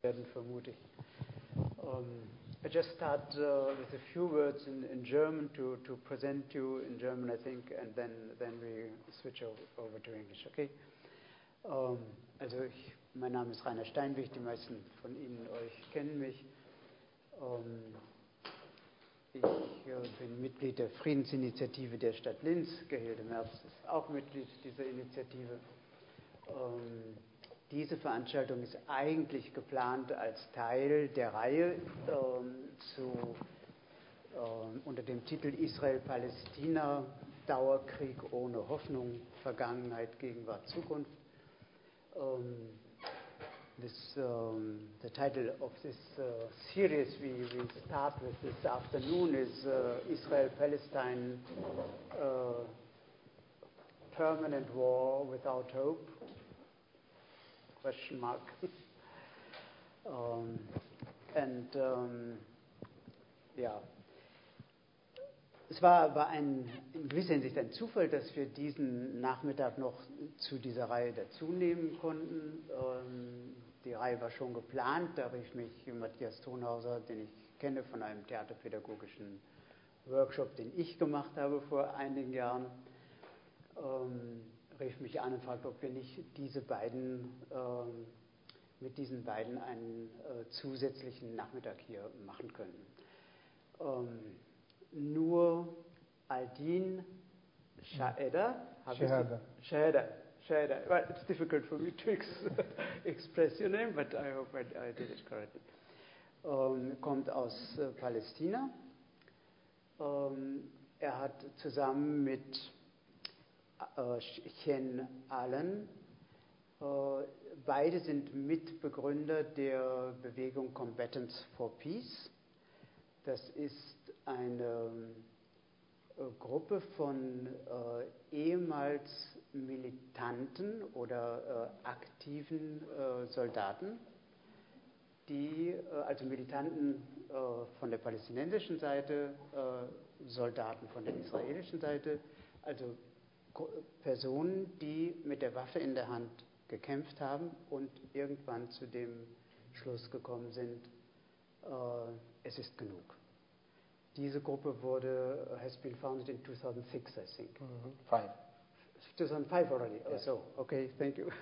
vermute ich. I just start with a few words in German to present you in German, I think, and then we switch over to English, okay? Mein Name ist Rainer Steinweg, die meisten von Ihnen euch kennen mich. Ich bin Mitglied der Friedensinitiative der Stadt Linz. Gehilde Merz ist auch Mitglied dieser Initiative. Diese Veranstaltung ist eigentlich geplant als Teil der Reihe unter dem Titel Israel-Palästina, Dauerkrieg ohne Hoffnung, Vergangenheit, Gegenwart, Zukunft. The title of this series we start with this afternoon is Israel-Palestine, Permanent War Without Hope? Question mark. Es war in gewisser Hinsicht ein Zufall, dass wir diesen Nachmittag noch zu dieser Reihe dazunehmen konnten. Die Reihe war schon geplant, da rief mich Matthias Thonhauser, den ich kenne von einem theaterpädagogischen Workshop, den ich gemacht habe vor einigen Jahren, rief mich an und fragte, ob wir nicht mit diesen beiden einen zusätzlichen Nachmittag hier machen können. Nur Aldin Shaheda. Well, it's difficult for me to express your name, but I hope I did it correctly. Kommt aus Palästina. Hat zusammen mit Chen Allen, beide sind Mitbegründer der Bewegung Combatants for Peace. Das ist eine Gruppe von ehemals militanten oder aktiven Soldaten, also Militanten von der palästinensischen Seite, Soldaten von der israelischen Seite, also Personen, die mit der Waffe in der Hand gekämpft haben und irgendwann zu dem Schluss gekommen sind, es ist genug. Diese Gruppe has been founded in 2006, I think. 2005 already? Yes. Oh, so, okay, thank you.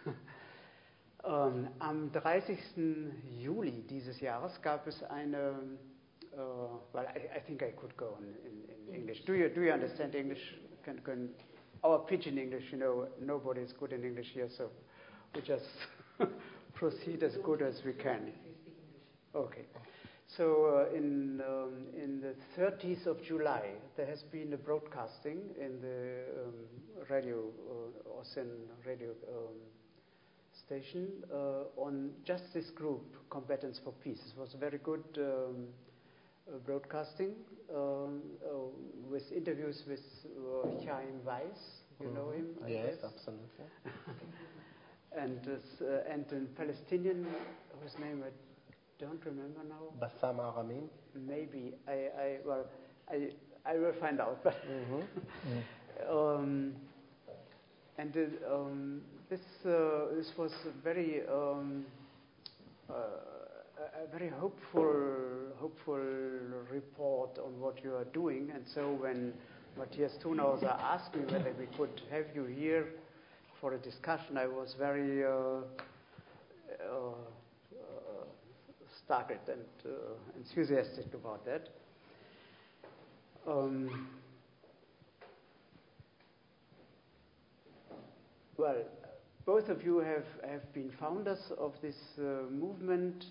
Am 30. Juli dieses Jahres gab es eine, well, I think I could go on in English. Do you understand English? Our pidgin English, nobody is good in English here, so we just proceed as good as we can. Okay. So in the 30th of July, there has been a broadcasting in the radio, Osen radio station on just this group, Combatants for Peace. It was a very good broadcasting with interviews with Chaim Weiss. You know him? Yes, absolutely. and a Palestinian whose name I don't remember now. Bassam Aramin. Maybe I will find out. But this was a very hopeful report on what you are doing. And so when Matthias Thunhauser asked me whether we could have you here for a discussion, I was very started and enthusiastic about that. Well, both of you have been founders of this movement.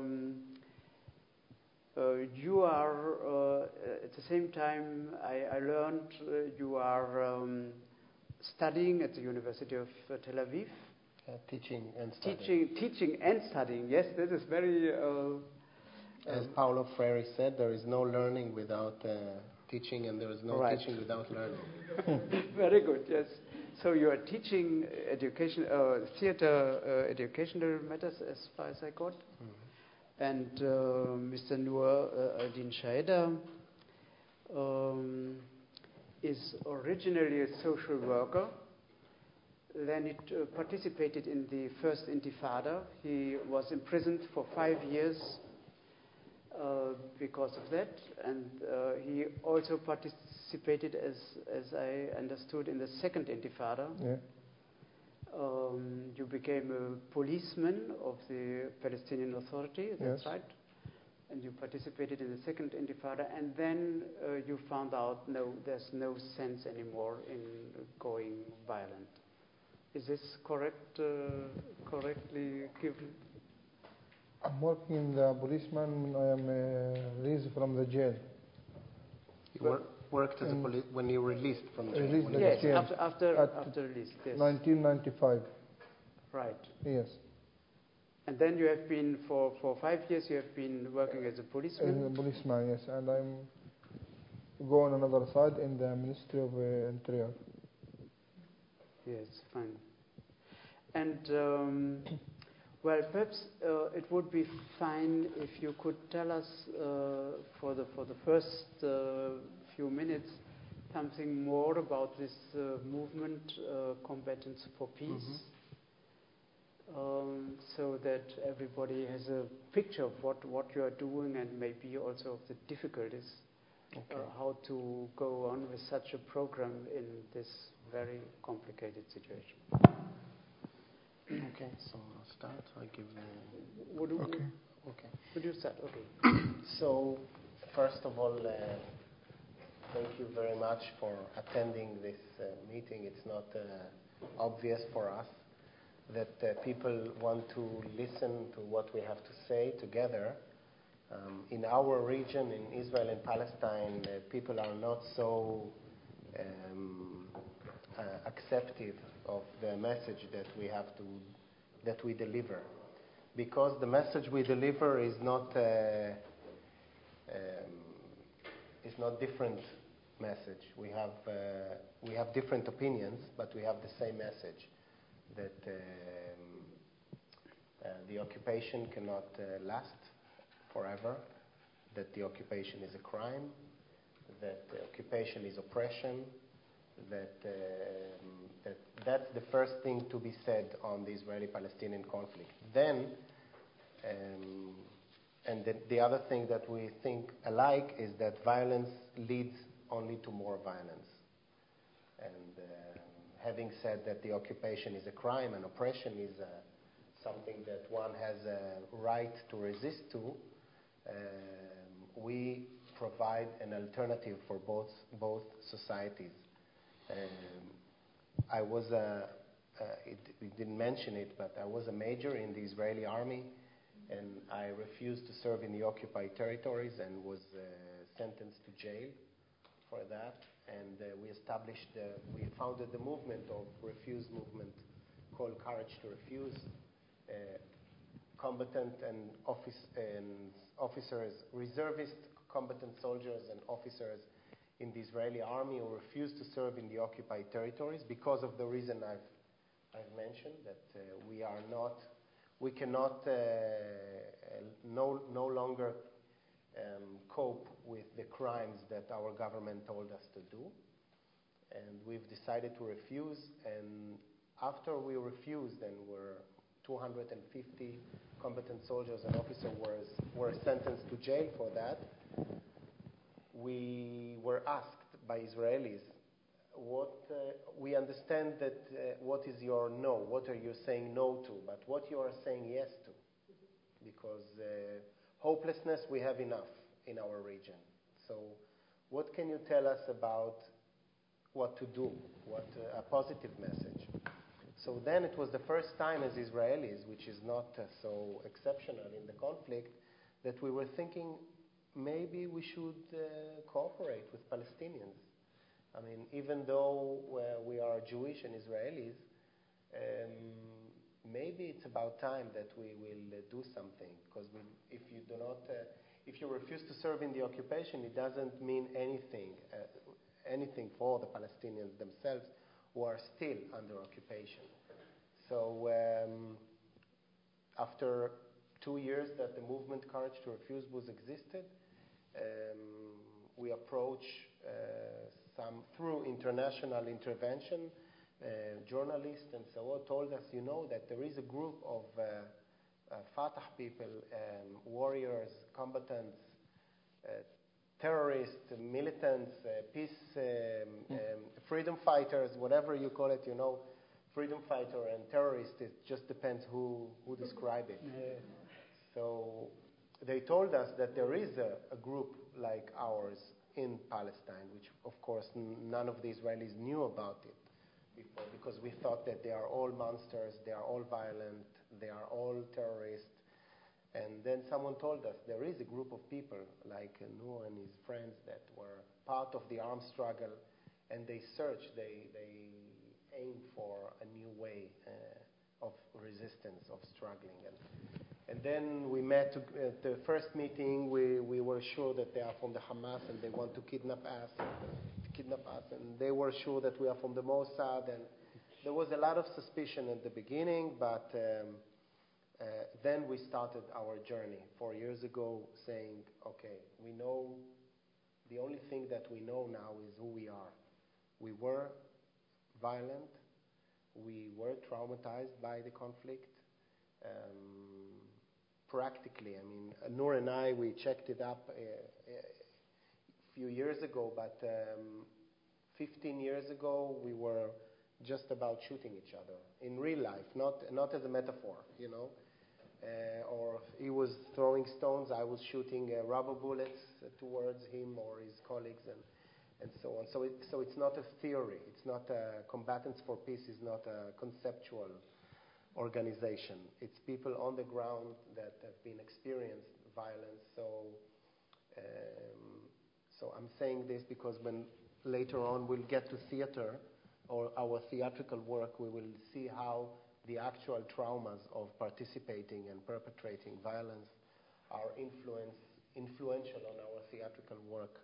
You are, at the same time, I learned you are studying at the University of Tel Aviv. Teaching and studying. Teaching and studying, yes, that is very... As Paulo Freire said, there is no learning without teaching, and there is no teaching without learning. Very good, yes. So you are teaching theater educational matters, as far as I got. And Mr. Nur Aldin Shaheda is originally a social worker then he participated in the first Intifada. He was imprisoned for 5 years because of that, and he also participated, as I understood, in the second Intifada. Yeah. You became a policeman of the Palestinian Authority, that's Yes. right? And you participated in the second Intifada, and then you found out, no, there's no sense anymore in going violent. Is this correct? Correctly given? I'm working in the policeman. I am released from the jail. You worked as a when you released from jail. Released from Yes, jail. after release. Yes. 1995. Right. Yes. And then you have been, for 5 years, you have been working as a policeman? As a policeman, yes. And I'm going on another side in the Ministry of Interior. Yes, fine. And, well, perhaps it would be fine if you could tell us for the first few minutes something more about this movement, Combatants for Peace. So that everybody has a picture of what you are doing, and maybe also of the difficulties, how to go on with such a program in this very complicated situation. Okay, so I'll start. I give Okay. Would you start? Okay. So, first of all, thank you very much for attending this meeting. It's not obvious for us that people want to listen to what we have to say together. In our region, in Israel and Palestine, people are not so acceptive of the message that we deliver, because the message we deliver is not different message. We have different opinions, but we have the same message, that the occupation cannot last forever, that the occupation is a crime, that the occupation is oppression, that's the first thing to be said on the Israeli-Palestinian conflict. Then, and the other thing that we think alike is that violence leads only to more violence. And having said that the occupation is a crime and oppression is something that one has a right to resist to, we provide an alternative for both societies. We didn't mention it, but I was a major in the Israeli army, and I refused to serve in the occupied territories and was sentenced to jail for that. And we founded the movement of refuse movement called Courage to Refuse. Combatant and officers, reservist combatant soldiers and officers in the Israeli army who refused to serve in the occupied territories because of the reason I've mentioned, that we cannot no longer cope with the crimes that our government told us to do, and we've decided to refuse. And after we refused, and 250 combatant soldiers and officers were sentenced to jail for that, we were asked by Israelis, we understand that what is your no, what are you saying no to, but what you are saying yes to, because hopelessness we have enough in our region. So what can you tell us about what to do, a positive message? So then it was the first time as Israelis, which is not so exceptional in the conflict, that we were thinking maybe we should cooperate with Palestinians. I mean, even though we are Jewish and Israelis, maybe it's about time that we will do something, because if you refuse to serve in the occupation, it doesn't mean anything for the Palestinians themselves, who are still under occupation. So after 2 years that the movement Courage to Refuse was existed, we approach through international intervention, journalists and so on, told us, you know, that there is a group of Fatah people, warriors, combatants, terrorists, militants, peace, freedom fighters, whatever you call it, you know, freedom fighter and terrorist, it just depends who describe it. Yeah. So they told us that there is a group like ours in Palestine, which of course none of the Israelis knew about it before, because we thought that they are all monsters, they are all violent, they are all terrorists. And then someone told us there is a group of people like Noor and his friends that were part of the armed struggle, and they search, they aim for a new way of resistance, of struggling. And then we met at the first meeting. We were sure that they are from the Hamas and they want to kidnap us. And they were sure that we are from the Mossad. And there was a lot of suspicion at the beginning, but then we started our journey 4 years ago, saying, okay, we know, the only thing that we know now is who we are. We were violent. We were traumatized by the conflict. Practically, I mean, Noor and I, we checked it up a few years ago, but 15 years ago, we were just about shooting each other in real life, not as a metaphor, you know. Or he was throwing stones, I was shooting rubber bullets towards him or his colleagues, and so on. So it's not a theory. It's not Combatants for Peace is not a conceptual organization. It's people on the ground that have been experienced violence. So I'm saying this because when later on we'll get to theater or our theatrical work, we will see how the actual traumas of participating and perpetrating violence are influential on our theatrical work.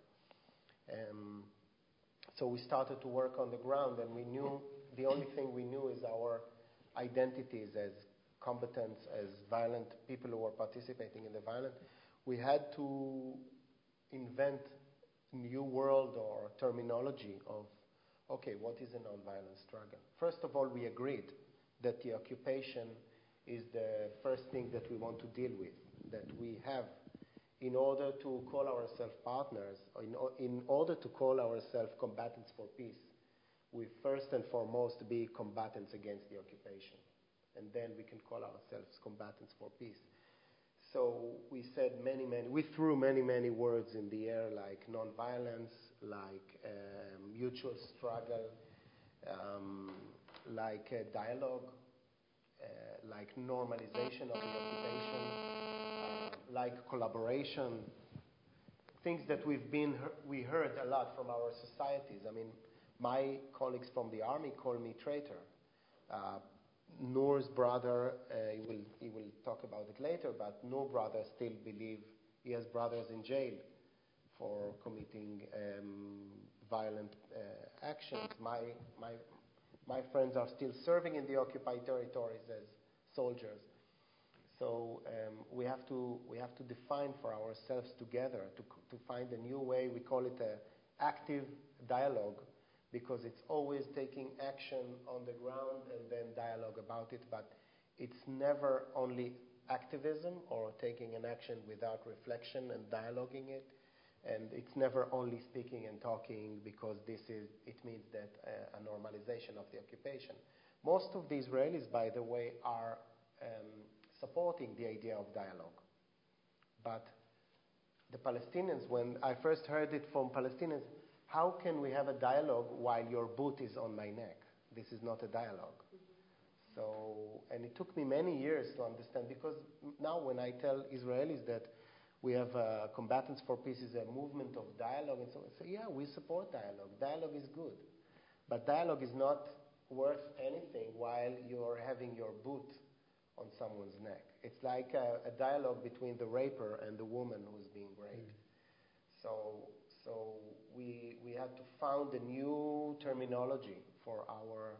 So we started to work on the ground, and we knew, the only thing we knew is our identities as combatants, as violent people who were participating in the violence. We had to invent new world or terminology of, okay, what is a nonviolent struggle? First of all, we agreed that the occupation is the first thing that we want to deal with, that we have, in order to call ourselves partners, in order to call ourselves combatants for peace, we first and foremost be combatants against the occupation. And then we can call ourselves combatants for peace. So we said we threw many words in the air, like nonviolence, like mutual struggle, like dialogue, like normalization of the occupation, like collaboration, things that we heard a lot from our societies. I mean, my colleagues from the army call me traitor. Noor's brother, he will talk about it later, but Noor's brother still believe he has brothers in jail for committing violent actions. My friends are still serving in the occupied territories as soldiers. So we have to define for ourselves together to find a new way. We call it active dialogue, because it's always taking action on the ground and then dialogue about it, but it's never only activism or taking an action without reflection and dialoguing it, and it's never only speaking and talking, because it means that a normalization of the occupation. Most of the Israelis, by the way, are supporting the idea of dialogue, but the Palestinians, when I first heard it from Palestinians, how can we have a dialogue while your boot is on my neck? This is not a dialogue. So, and it took me many years to understand, because now when I tell Israelis that we have Combatants for Peace is a movement of dialogue, and so on, I say, yeah, we support dialogue. Dialogue is good. But dialogue is not worth anything while you're having your boot on someone's neck. It's like a dialogue between the raper and the woman who's being raped. So we had to found a new terminology for our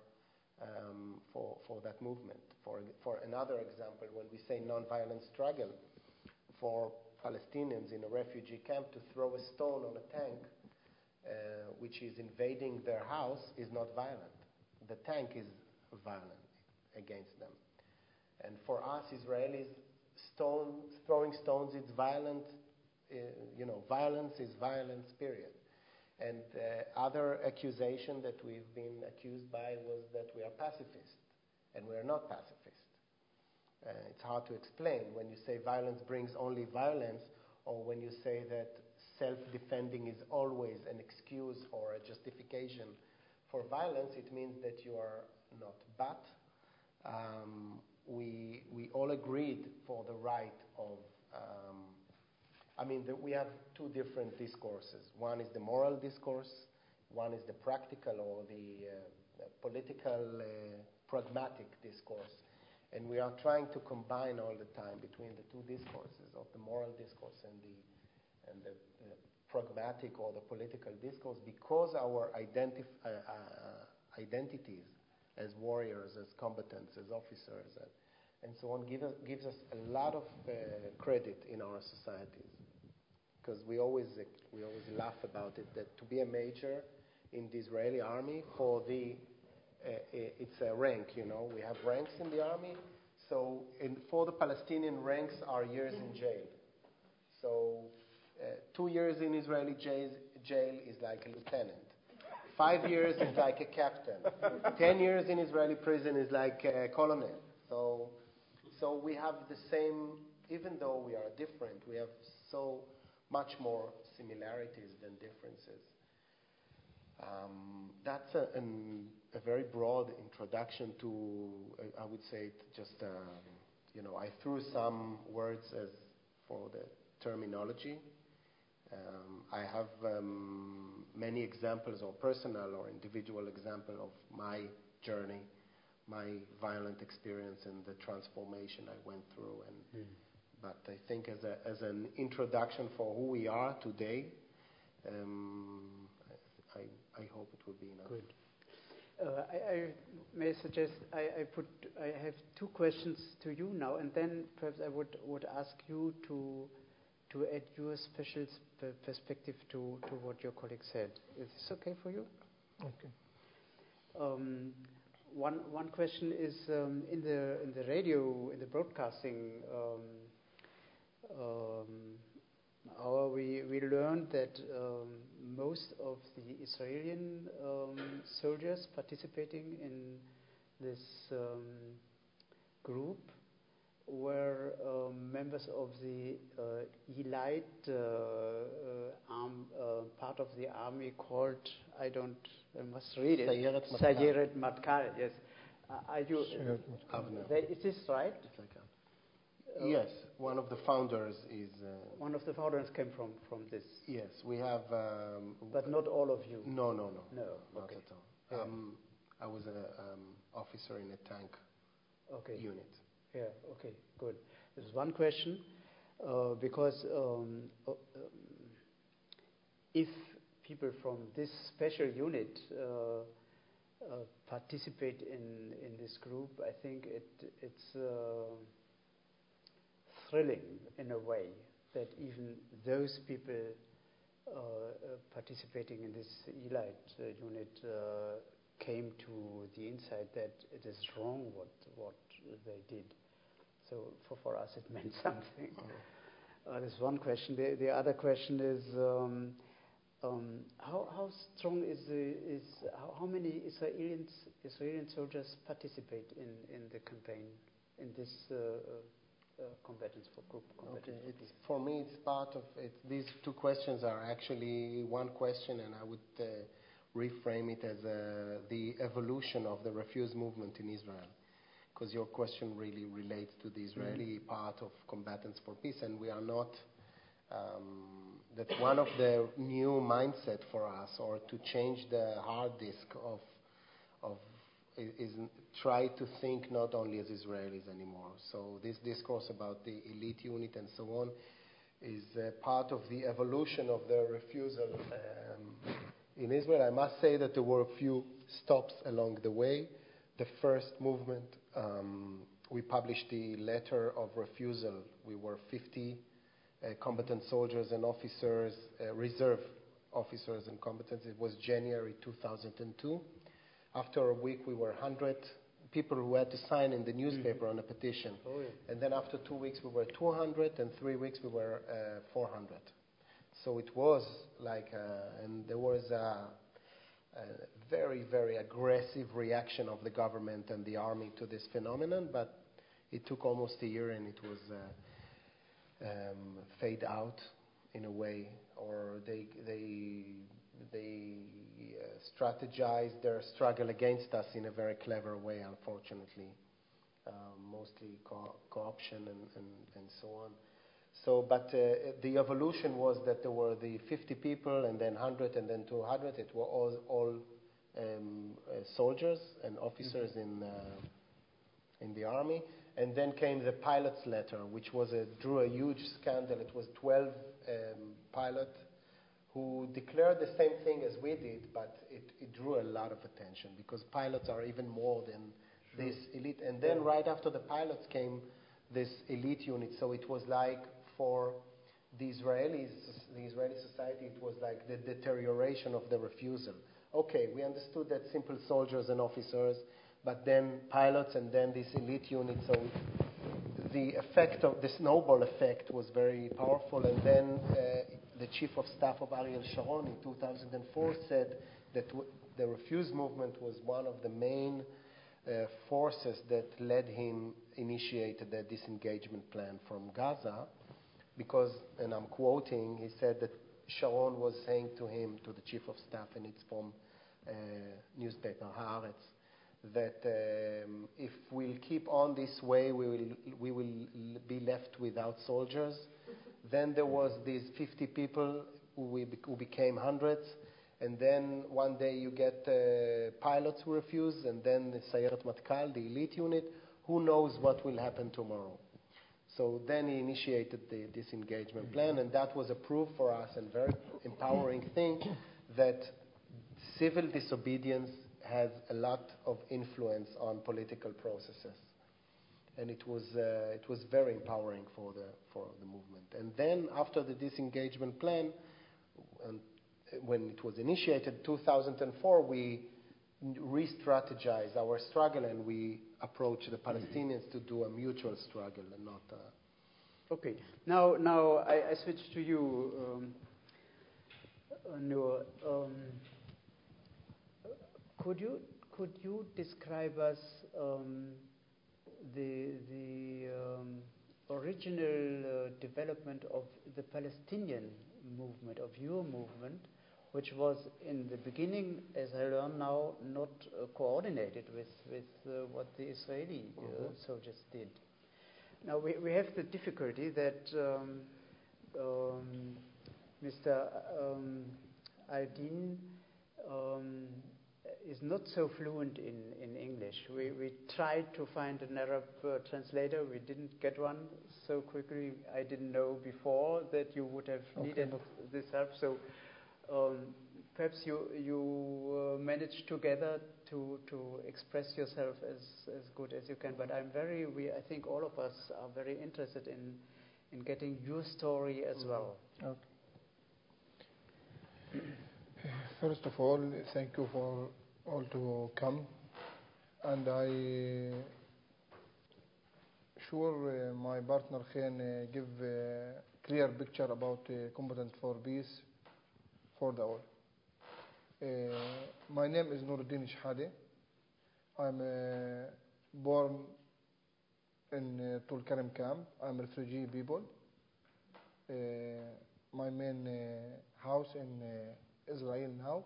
for that movement. For another example, when we say nonviolent struggle, for Palestinians in a refugee camp to throw a stone on a tank which is invading their house is not violent. the tank is violent against them. And for us, Israelis, throwing stones is violent. Violence is violence, period. And other accusation that we've been accused by was that we are pacifist, and we are not pacifist. It's hard to explain when you say violence brings only violence, or when you say that self-defending is always an excuse or a justification for violence. It means that you are not. But we all agreed for the right of. We have two different discourses. One is the moral discourse, one is the practical or the political, pragmatic discourse. And we are trying to combine all the time between the two discourses of the moral discourse and the pragmatic or the political discourse, because our identities as warriors, as combatants, as officers, and so on, gives us a lot of credit in our societies. Because we always laugh about it, that to be a major in the Israeli army, it's a rank, we have ranks in the army. So for the Palestinian, ranks are years in jail. So 2 years in Israeli jail is like a lieutenant. 5 years is like a captain. 10 years in Israeli prison is like a colonel. So we have the same, even though we are different, we have so much more similarities than differences. That's a very broad introduction to, I would say, just, I threw some words as for the terminology. I have many examples, or personal or individual example of my journey, my violent experience and the transformation I went through. But I think as an introduction for who we are today, I hope it will be enough. Good. I may suggest I have two questions to you now, and then perhaps I would ask you to add your special perspective to what your colleague said. Is this okay for you? Okay. One question is in the radio, in the broadcasting. We learned that most of the Israeli soldiers participating in this group were members of the elite part of the army called, I must read it. Sayeret Matkal, yes. Are you? Is this right? Yes, one of the founders is... one of the founders came from this? Yes, we have... but not all of you? No, No, not okay. at all. I was an officer in a tank unit. Yeah, okay, good. There's one question, because if people from this special unit participate in this group, I think it's thrilling in a way that even those people participating in this elite unit came to the insight that it is wrong what they did. So for us it meant something. That's one question. The other question is how strong how many Israeli soldiers participate in the campaign, in this combatants for group combatants? Okay, for me it's part of it. These two questions are actually one question, and I would reframe it as the evolution of the refuse movement in Israel, because your question really relates to the Israeli part of Combatants for Peace, and we are not. That's one of the new mindset for us, or to change the hard disk of is try to think not only as Israelis anymore. So this discourse about the elite unit and so on is part of the evolution of the refusal in Israel. I must say that there were a few stops along the way. The first movement, we published the letter of refusal. We were 50 combatant soldiers and officers, reserve officers and combatants. It was January 2002. After a week, we were 100 people who had to sign in the newspaper on a petition. Oh, yeah. And then after 2 weeks, we were 200, and 3 weeks, we were 400. So it was like, and there was a very, very aggressive reaction of the government and the army to this phenomenon, but it took almost a year and it was fade out in a way, or they strategized their struggle against us in a very clever way, unfortunately, mostly co-option and so on. So, but the evolution was that there were the 50 people, and then 100, and then 200. It were all soldiers and officers in the army. And then came the pilot's letter, which drew a huge scandal. It was 12 pilots who declared the same thing as we did, but it drew a lot of attention because pilots are even more than this elite. And then right after the pilots came this elite unit. So it was like for the Israeli society, it was like the deterioration of the refusal. Okay, we understood that simple soldiers and officers, but then pilots and then this elite unit. So the effect of the snowball effect was very powerful. And then the chief of staff of Ariel Sharon in 2004 said that the refuse movement was one of the main forces that led him initiate the disengagement plan from Gaza, because, and I'm quoting, he said that Sharon was saying to him, to the chief of staff, and it's from newspaper Haaretz, that if we'll keep on this way, we will be left without soldiers. Then there was these 50 people who became hundreds, and then one day you get pilots who refuse, and then the Sayeret Matkal, the elite unit. Who knows what will happen tomorrow? So then he initiated the disengagement plan, and that was a proof for us and very empowering thing that civil disobedience has a lot of influence on political processes, and it was very empowering for the movement. And then after the disengagement plan, and when it was initiated, 2004, we re-strategized our struggle and we approached the Palestinians to do a mutual struggle and not. Okay. Now I switch to you, Noor. Could you describe us the original development of the Palestinian movement, of your movement, which was in the beginning, as I learn now, not coordinated with what the Israeli soldiers did. Now we have the difficulty that Mr. Aldin is not so fluent in English. We tried to find an Arab translator. We didn't get one so quickly. I didn't know before that you would have needed this help. So perhaps you managed together to express yourself as good as you can. But I think all of us are very interested in getting your story as well. Okay. First of all, thank you for all to come, and I sure my partner can give a clear picture about Combatant for Peace for the all. My name is Nuruddin Shahade. I'm born in Tulkarem camp. I'm a refugee people. My main house in Israel now.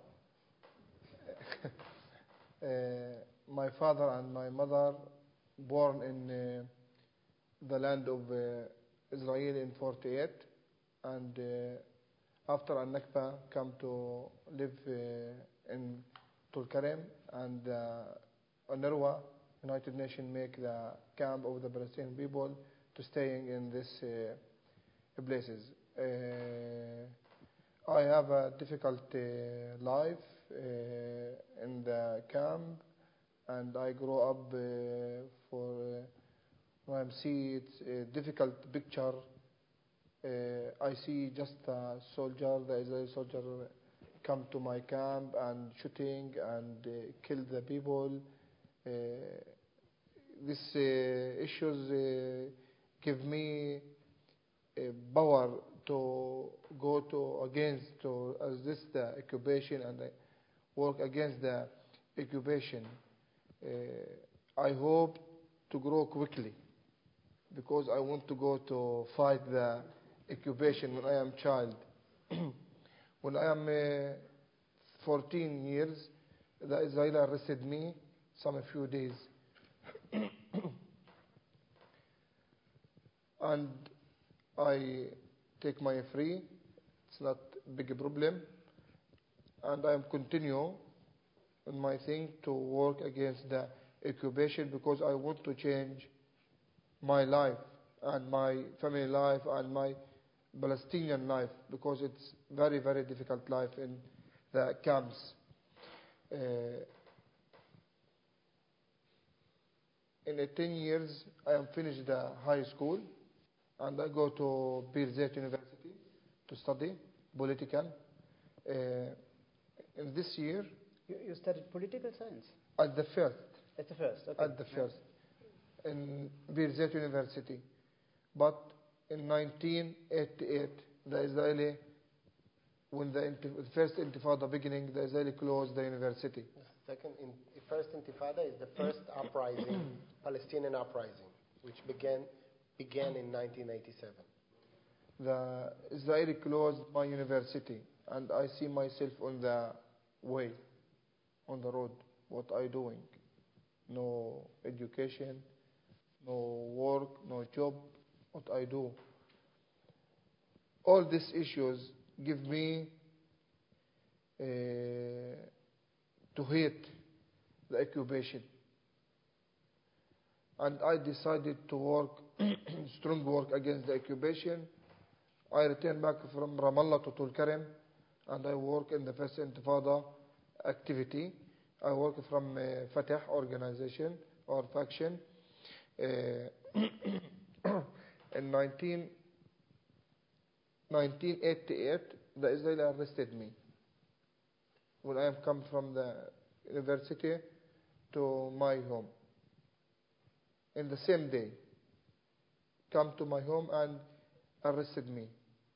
My father and my mother born in the land of Israel in 48, and after Al-Nakba come to live in Tulkarem, and UNRWA, United Nations, make the camp of the Palestinian people to staying in these places. I have a difficult life in the camp, and I grow up when I see it's a difficult picture. I see just a soldier, the Israeli soldier, come to my camp and shooting and kill the people. Uh, these issues give me power to go to against to resist the occupation and work against the occupation. I hope to grow quickly because I want to go to fight the occupation when I am child. When I am 14 years, the Israeli arrested me some few days. And I take my free. It's not big problem. And I am continue in my thing to work against the occupation because I want to change my life and my family life and my Palestinian life because it's very, very difficult life in the camps. In 10 years, I am finished the high school and I go to Birzeit University to study political. In this year, You studied political science? at the first, At the first, okay. at the first, in Birzeit University. But in 1988, the Israeli, when the first Intifada beginning, the Israeli closed the university. The first Intifada is the first uprising, Palestinian uprising, which began in 1987. The Israeli closed my university, and I see myself on the way, on the road. What I doing? No education, no work, no job. What I do? All these issues give me to hate the occupation, and I decided to work strong work against the occupation. I returned back from Ramallah to Tulkarem, and I work in the first Intifada activity. I work from Fatah organization or faction. In 1988, the Israeli arrested me when I am come from the university to my home. In the same day, come to my home and arrested me.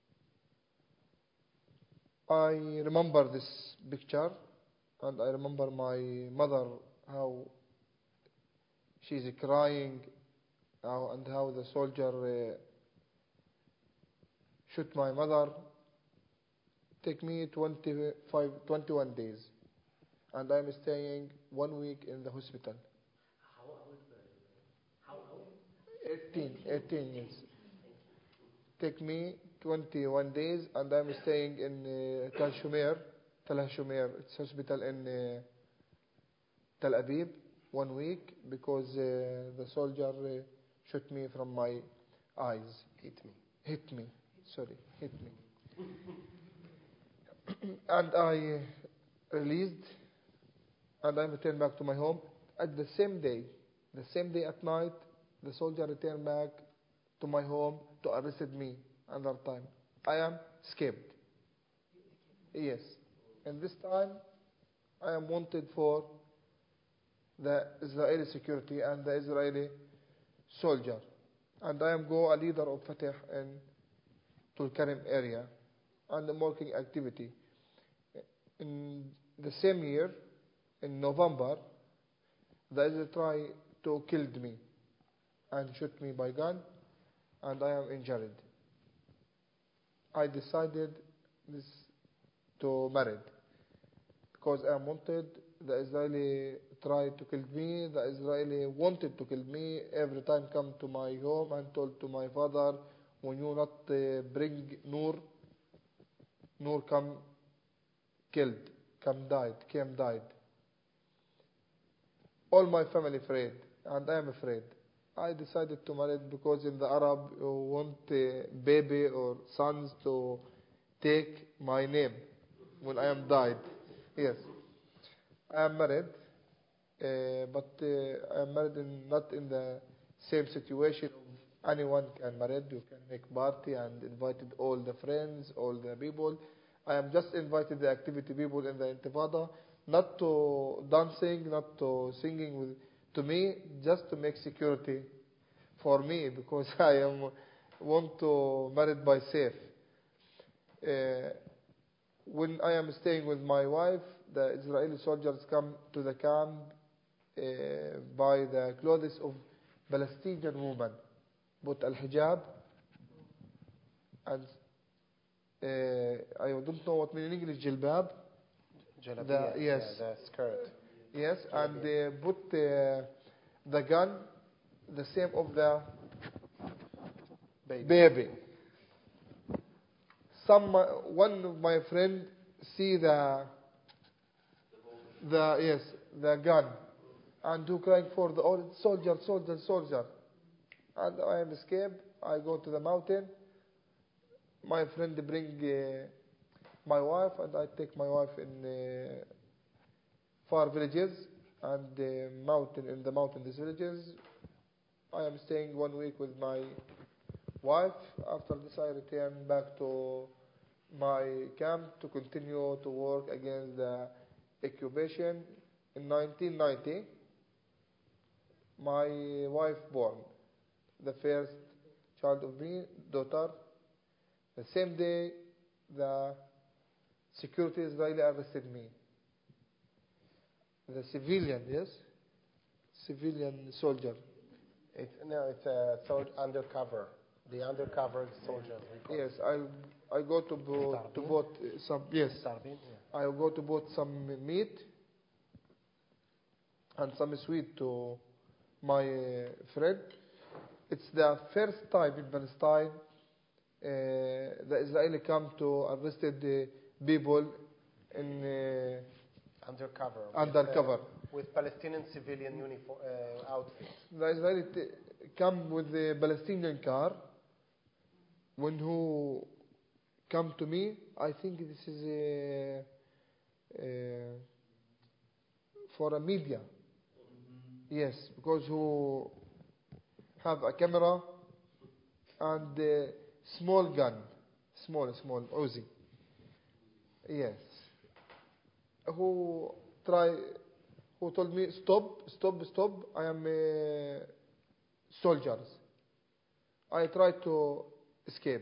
I remember this picture, and I remember my mother, how she's crying, and how the soldier shoot my mother. Take me 21 days, and I'm staying 1 week in the hospital. How old were you? 18 years. Take me 21 days, and I'm staying in Tal Hashomer. It's hospital in Tel Aviv, 1 week, because the soldier shot me from my eyes. Hit me. And I released, and I returned back to my home. At the same day at night, the soldier returned back to my home to arrested me another time. I am escaped. Yes. And this time, I am wanted for the Israeli security and the Israeli soldier. And I am a leader of Fatah in Tulkarem area, and I'm working activity. In the same year, in November, the Israeli try to kill me and shoot me by gun, and I am injured. I decided to marry because I am wanted. The Israeli tried to kill me. The Israeli wanted to kill me. Every time come to my home and told to my father, when you not bring Noor come killed, came died. All my family afraid, and I am afraid. I decided to marry because in the Arab you want a baby or sons to take my name when I am died. Yes. I am married, but I am married not in the same situation. Anyone can marry. You can make party and invited all the friends, all the people. I am just invited the activity people in the Intifada, not to dancing, not to singing to me, just to make security for me because I want to married by safe. When I am staying with my wife, the Israeli soldiers come to the camp by the clothes of Palestinian women, put al-hijab, and I don't know what mean in English, jilbab. Jalabiya, Yes. the skirt. Yes, and they put the gun, the same of the baby. One of my friend see the gun, and who crying for the old soldier, and I am escape. I go to the mountain. My friend bring my wife, and I take my wife in far villages and in the mountainous villages. I am staying 1 week with my wife. After this, I return back to my camp to continue to work against the occupation. In 1990, my wife born, the first child of me, daughter. The same day, the security Israeli arrested me. The civilian, yes? Civilian soldier. It's undercover. The undercover soldiers. Yes, I go to bought some, yes. Sardine, yeah. I go to bought some meat and some sweet to my friend. It's the first time in Palestine the Israeli come to arrested the people in undercover. With Palestinian civilian uniform outfits. The Israeli come with the Palestinian car. When who come to me, I think this is for a media. Yes, because who have a camera and a small gun, small Uzi. Yes. Who told me stop. I am soldiers. I try to escape,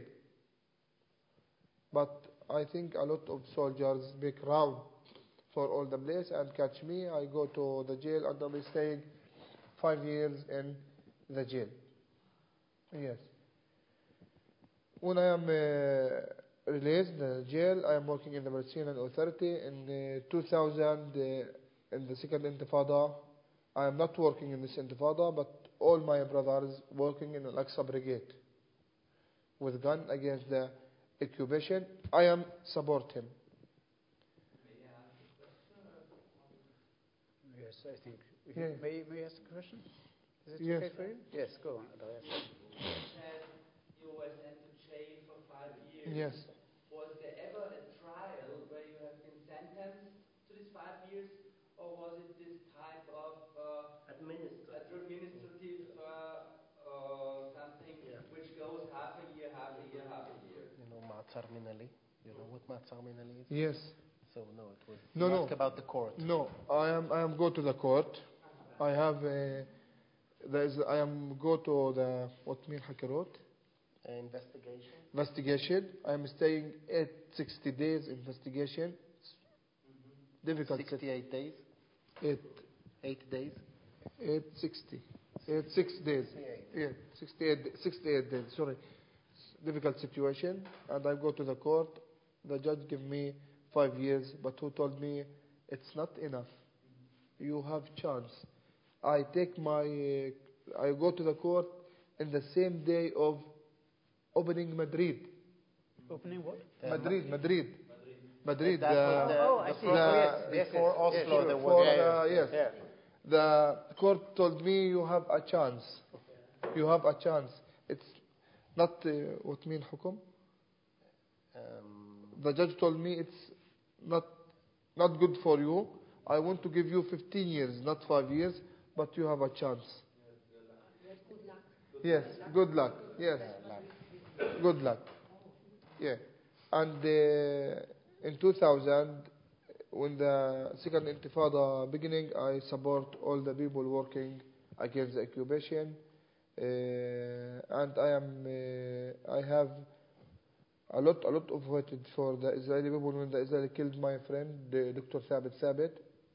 but I think a lot of soldiers make round for all the place and catch me. I go to the jail and I staying 5 years in the jail. Yes. When I am released the jail, I am working in the Palestinian Authority. In 2000, in the second Intifada, I am not working in this Intifada, but all my brothers working in Al-Aqsa Brigade with gun against the occupation. I am support him. Yes, I think. Yeah. May I ask a question? Is it Yes. okay for you? Yes, go on, Andreas. You said you were sent to jail for 5 years. Yes. Was there ever a trial where you have been sentenced to these 5 years, or was it this type of administrative something which goes half a year? You know, Ma'atzar Minali? You know what Ma'atzar Minali is? Yes. So no, it was. No, no. Ask about the court. No, I am go to the court. I have I am go to the what mean Hakarot investigation. I am staying 60 days investigation. Difficult. 68 days. 8 days. 860. 6 days. 68. Yeah, 68 days. Sorry. Difficult situation, and I go to the court. The judge give me 5 years, but who told me it's not enough. You have chance. I go to the court in the same day of opening Madrid. Opening what? Madrid. That was I see. before Oslo. Sure. There was Yes. Yeah. The court told me you have a chance. You have a chance. It's not what mean hukum. The judge told me it's not good for you. I want to give you 15 years, not 5 years, but you have a chance. Good luck. Yes, good luck. Yes, good luck. Yeah, and in 2000, when the second Intifada beginning, I support all the people working against the occupation, and I have a lot of hatred for the Israeli people. When the Israeli killed my friend, Dr. Thabit Thabit,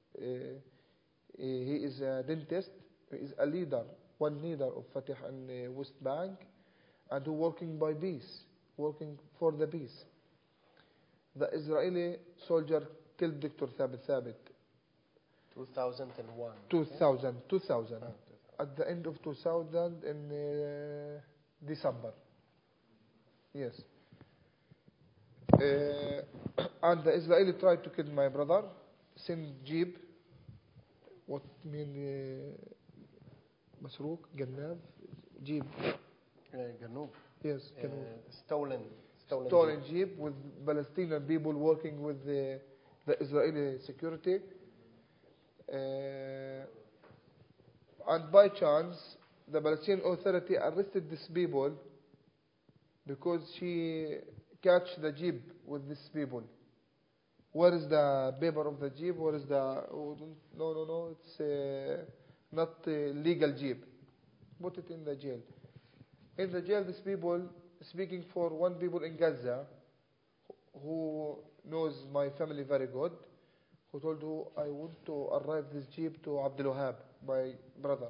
he is a dentist. He is a leader, one leader of Fatah and West Bank, and who working by peace, working for the peace. The Israeli soldier killed Dr. Thabit Thabit. 2001. 2000. At the end of 2000 in December. Yes. And the Israeli tried to kill my brother, send jeep. What mean مسروق جناب jeep. Ganub. Yes, جنوب. Stolen jeep with Palestinian people working with the Israeli security. And by chance, the Palestinian authority arrested these people because she catch the jeep with these people. Where is the paper of the jeep? Where is the... Oh, no, it's not legal jeep. Put it in the jail. In the jail, these people, speaking for one people in Gaza, who knows my family very good, who told you, I want to arrive this jeep to Abdul Wahab, my brother,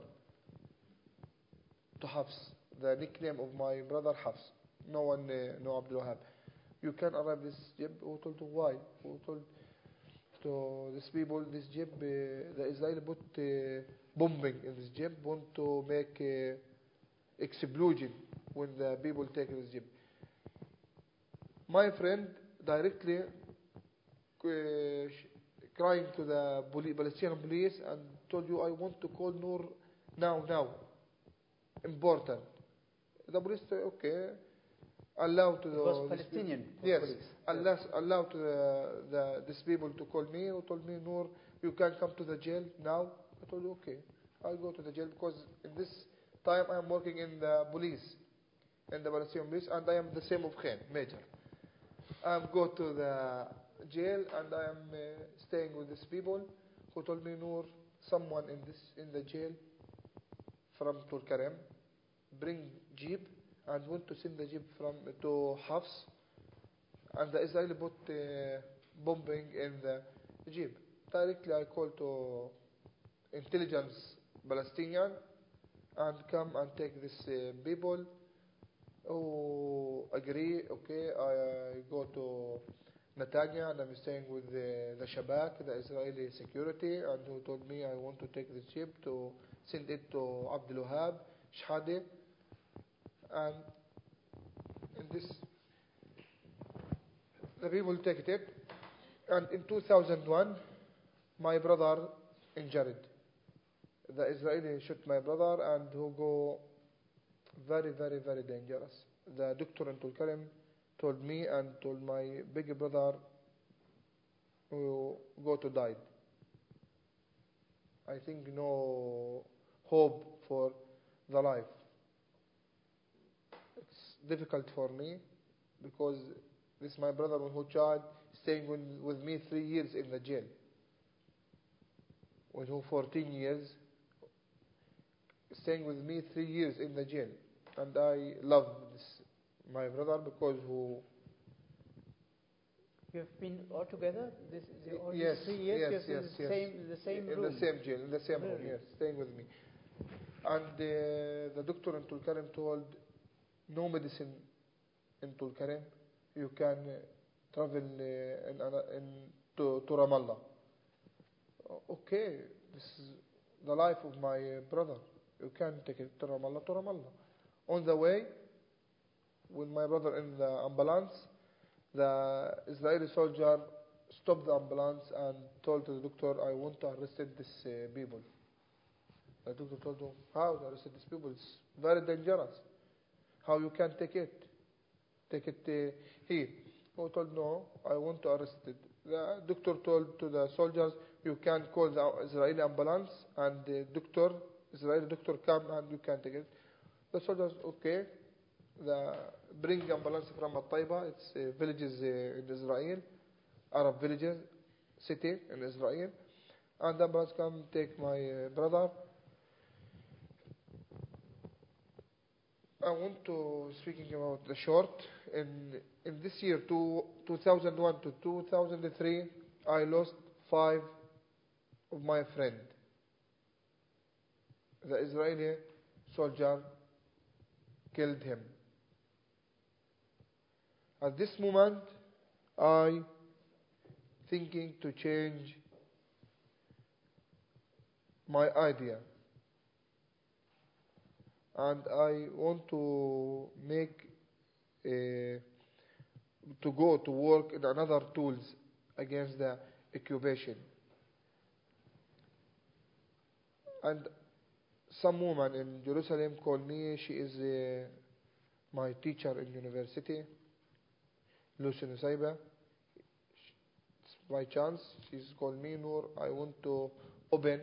to Hafs. The nickname of my brother, Hafs. No one know Abdul Wahab. You can arrive this jeep. Who told you why? Who told to these people, this jeep, the Israeli put bombing in this jeep, want to make explosion when the people take this jeep. My friend directly crying to the Palestinian police and told you, I want to call Noor now. Important. The police say, okay, allow to was Palestinian yes, police. allow to these people to call me. Who told me, Noor, you can come to the jail now. I told you, okay, I'll go to the jail because in this time I am working in the police, in the Palestinian police, and I am the same of Khan, major. I go to the jail and I am staying with these people who told me, Noor, someone in the jail from Tulkarem bring jeep and want to send the jeep to Hafs, and the Israeli put bombing in the jeep. Directly I called to intelligence Palestinian and come and take these people. Oh, agree, okay, I go to Netanya and I'm staying with the Shabak, the Israeli security, and who told me I want to take the jeep to send it to Abdul Wahab, Shhadi, and in this, the people take it. And in 2001, my brother injured. The Israeli shot my brother and who go very, very, very dangerous. The doctor in Tulkarem told me and told my big brother who go to die. I think no hope for the life. It's difficult for me because this my brother who child staying with me 3 years in the jail. When who 14 years staying with me 3 years in the jail, and I love this my brother because who. You have been all together? All Yes, these 3 years? yes. In the same in room? the same jail, in the same room, Really? yes, staying with me. And the doctor in Tulkarem told, no medicine in Tulkarem. You can travel to Ramallah. Okay, this is the life of my brother. You can take it to Ramallah. On the way, when my brother in the ambulance, the Israeli soldier stopped the ambulance and told the doctor, I want to arrest these people. The doctor told him, how to arrest these people? It's very dangerous. How you can take it? Take it here. He told, no, I want to arrest it. The doctor told to the soldiers, you can call the Israeli ambulance and the Israeli doctor come and you can take it. The soldiers, okay. Bring ambulance from Taiba, it's villages in Israel. Arab villages, city in Israel. And the brothers come take my brother. I want to speaking about the short. In this year, 2001 to 2003, I lost 5 of my friend. The Israeli soldier killed him. At this moment, I thinking to change my idea. And I want to make to go to work in another tools against the occupation. And some woman in Jerusalem called me. She is my teacher in university, Lucy Nusayba. By chance, she's called me, Noor. I want to open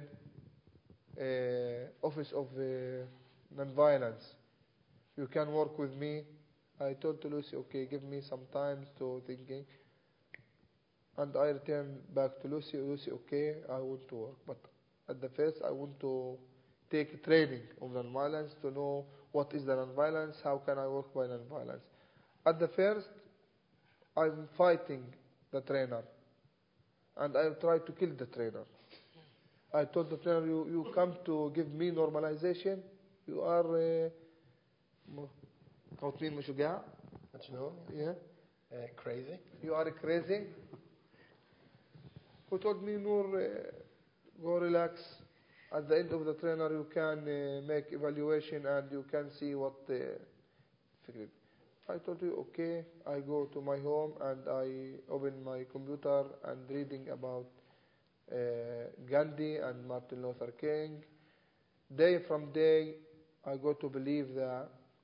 office of non-violence. You can work with me. I told to Lucy, okay, give me some time to thinking. And I returned back to Lucy. Lucy, okay, I want to work. But at the first, I want to take training of non-violence to know what is the non-violence, how can I work by non-violence. At the first, I'm fighting the trainer. And I try to kill the trainer. I told the trainer, you come to give me normalization. You are قوتين مشجع. Yeah. Crazy. You are crazy. Who told me, Noor, go relax. At the end of the trainer, you can make evaluation and you can see what. I told you, okay. I go to my home and I open my computer and reading about Gandhi and Martin Luther King. Day from day, I go to believe the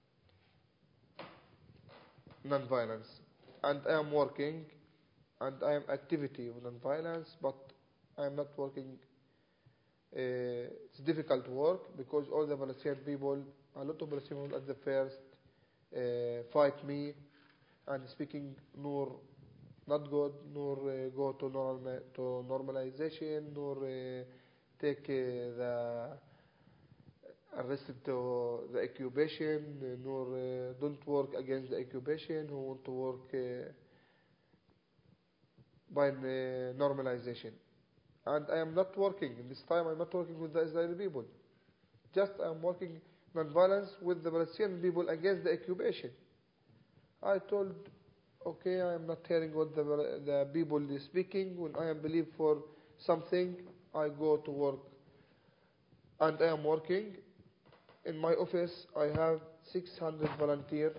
non-violence. And I am working and I am activity of non-violence, but I am not working. It's difficult work because all the Palestinian people, a lot of Palestinian people at the first fight me and speaking Noor not good, nor go to normalization, nor take the arrested to the occupation, nor don't work against the occupation, who want to work by normalization. And I am not working, in this time I'm not working with the Israeli people. Just I am working non-violence with the Palestinian people against the occupation. I told, okay, I am not hearing what the people is speaking. When I am believed for something, I go to work. And I am working. In my office, I have 600 volunteers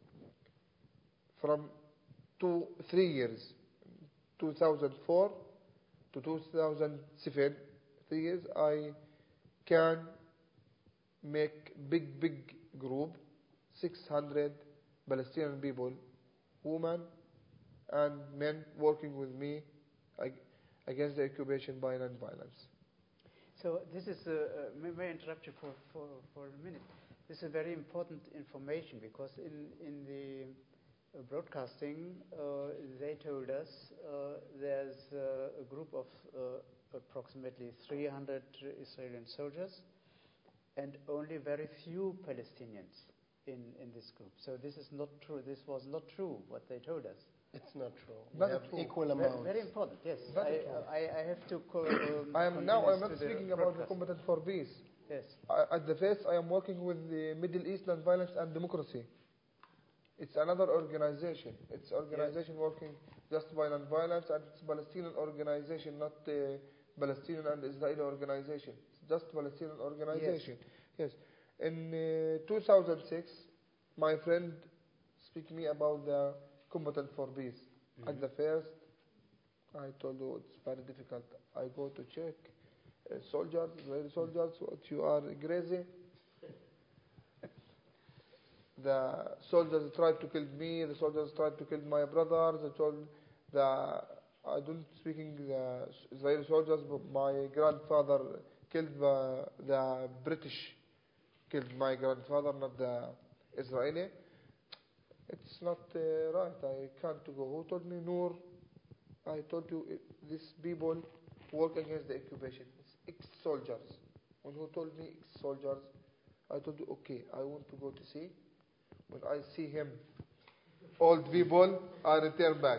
from 3 years, 2004 to 2007, 3 years. I can make big group, 600 Palestinian people, women and men working with me against the occupation by non-violence. So this is, may I interrupt you for a minute? This is very important information because in the broadcasting, they told us there's a group of approximately 300 Israeli soldiers and only very few Palestinians in this group. So this is not true. This was not true, what they told us. It's not true. Not We have true. equal amounts. Very important, yes. Very I have to I'm not speaking about the combatant for peace. Yes. At the first, I am working with the Middle East non-violence and democracy. It's another organization. It's organization working just by non-violence, and it's Palestinian organization, not Palestinian and Israeli organization. It's just Palestinian organization. Yes. In 2006, my friend speak me about the combatant for peace. Mm-hmm. At the first, I told you it's very difficult. I go to check soldiers, Israeli soldiers, what you are crazy. The soldiers tried to kill me. The soldiers tried to kill my brother. They told I don't speaking the Israeli soldiers, but my grandfather killed the British. Killed my grandfather, not the Israeli. It's not right. I can't go. Who told me, Noor, I told you these people work against the occupation. It's ex-soldiers. When he told me ex-soldiers, I told you, okay, I want to go to see. When I see him, old people, I return back.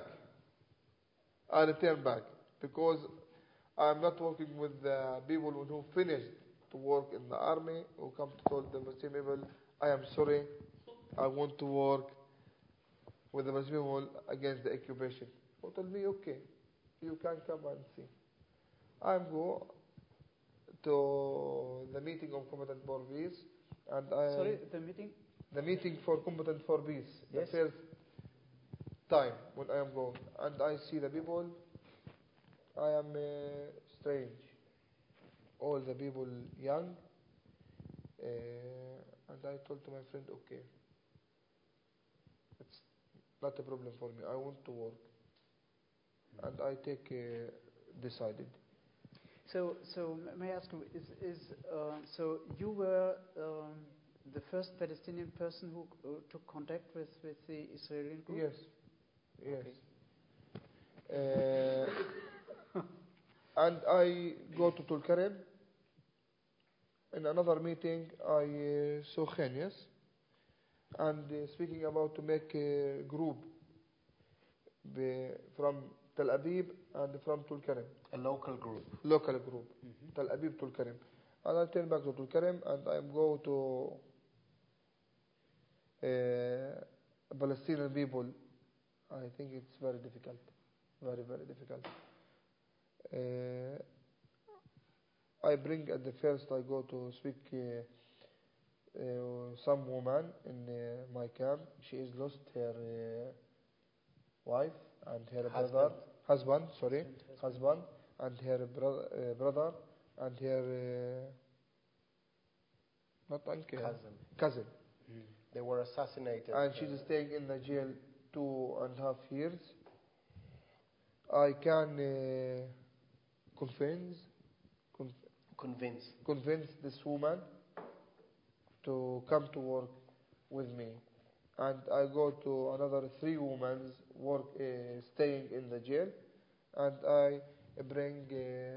Because I'm not working with the people who finished to work in the army, who come to tell the Muslim people, I am sorry, I want to work with the Muslim people against the occupation. He told me, okay, you can come and see. I go to the meeting of Combatant for Peace, and Sorry, the meeting? the meeting for Combatant for Peace, Yes. the first time when I am going, and I see the people, I am strange. All the people young, and I told to my friend, okay, it's not a problem for me. I want to work, and I decided. So may I ask you, so you were the first Palestinian person who took contact with the Israeli group? Yes. Okay. And I go to Tulkarem. In another meeting, I saw Khan, and speaking about to make a group from Tel Aviv and from Tulkarem. A local group. Tel Aviv, Tulkarem. And I turn back to Tulkarem, and I go to Palestinian people. I think it's very difficult, very, very difficult. I bring at the first, I go to speak some woman in my camp. She is lost her wife and her husband, and her brother and her not uncle, cousin. They were assassinated. And she's staying in the jail 2.5 years. I can convince this woman to come to work with me, and I go to another 3 women staying in the jail, and I bring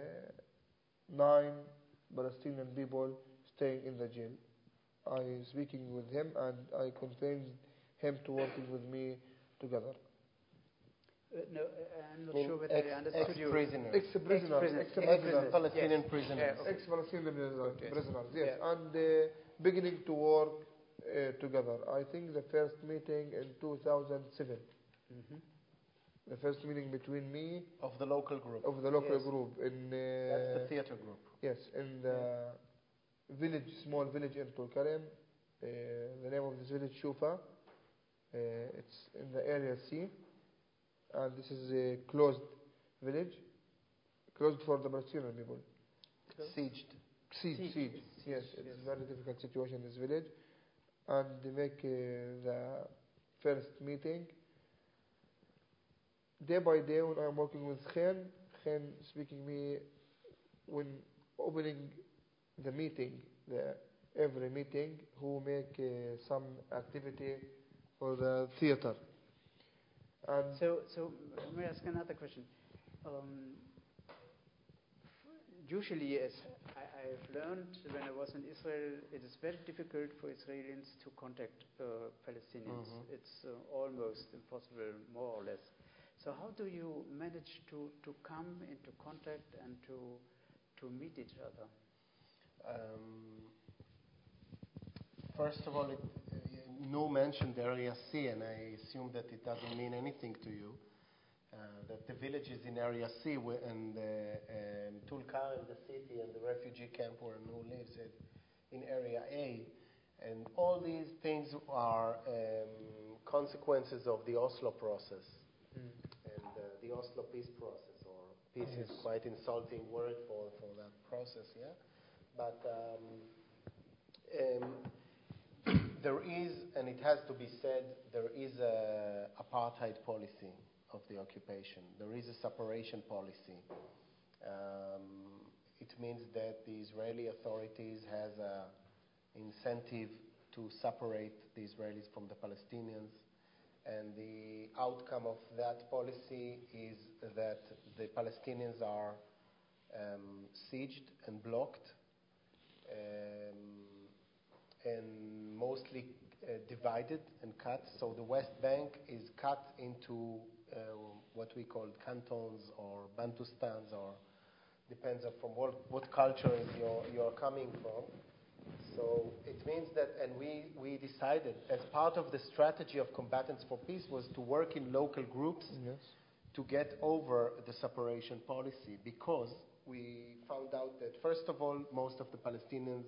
9 Palestinian people staying in the jail. I speaking with him, and I convinced him to working with me together. No, I'm not sure whether I understood you. Ex-prisoners. Palestinian prisoners. Ex-Palestinian prisoners, yes. Yeah. And beginning to work together. I think the first meeting in 2007. Mm-hmm. The first meeting between me Of the local group. Yes. group in That's the theater group. yes, in the small village in Tulkarem. The name of this village Shufa. It's in the area C, and this is a closed village, closed for the Palestinian people. Sieged. Siege. Yes, it's a very difficult situation in this village, and they make the first meeting. Day by day, when I'm working with Khan speaking me when opening the meeting, every meeting, who make some activity for the theater. And So let me ask another question. Usually, as I've learned when I was in Israel, it is very difficult for Israelis to contact Palestinians. Mm-hmm. It's almost impossible, more or less. So how do you manage to come into contact and to meet each other? First of all, no mentioned Area C, and I assume that it doesn't mean anything to you. That the villages in Area C and Tulkarem, the city, and the refugee camp where Nu lives in Area A, and all these things are consequences of the Oslo process and the Oslo peace process, or peace is quite insulting word for that process, yeah. But there is, and it has to be said, there is a apartheid policy of the occupation. There is a separation policy. It means that the Israeli authorities has an incentive to separate the Israelis from the Palestinians, And the outcome of that policy is that the Palestinians are sieged and blocked, and mostly divided and cut. So the West Bank is cut into what we call cantons or Bantustans, or depends on from what culture is you're coming from. So it means that, and we decided as part of the strategy of Combatants for Peace was to work in local groups to get over the separation policy, because we found out that, first of all, most of the Palestinians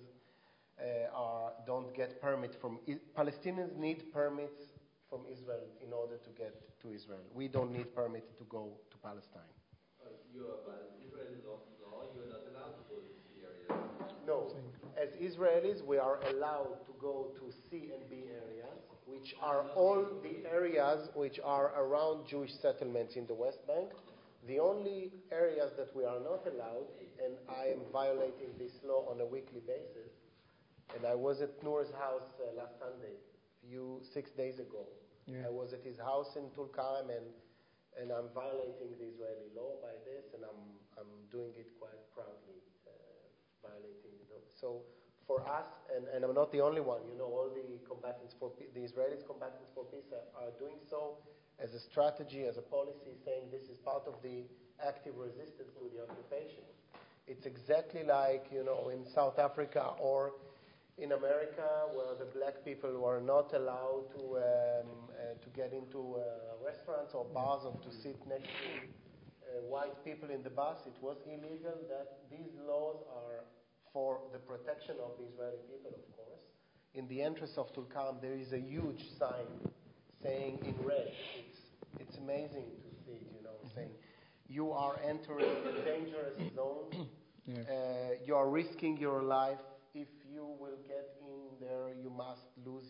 don't get permit from Palestinians need permits from Israel in order to get to Israel. We don't need permit to go to Palestine. Israeli law, you're not allowed to go to the area. No. As Israelis, we are allowed to go to C and B areas, which are all the areas which are around Jewish settlements in the West Bank. The only areas that we are not allowed, and I am violating this law on a weekly basis, and I was at Noor's house last Sunday, 6 days ago. Yeah. I was at his house in Tulkarem, and I'm violating the Israeli law by this, and I'm doing it quite proudly, violating the law. So for us, and I'm not the only one, all the combatants for peace, the Israelis combatants for peace are doing so as a strategy, as a policy, saying this is part of the active resistance to the occupation. It's exactly like, in South Africa or in America, where the black people were not allowed to get into restaurants or bars or to sit next to white people in the bus. It was illegal. That these laws are for the protection of the Israeli people, of course. In the entrance of Tulkarem, there is a huge sign saying in red. It's amazing to see it, saying you are entering a dangerous zone. You are risking your life. If you will get in there, you must lose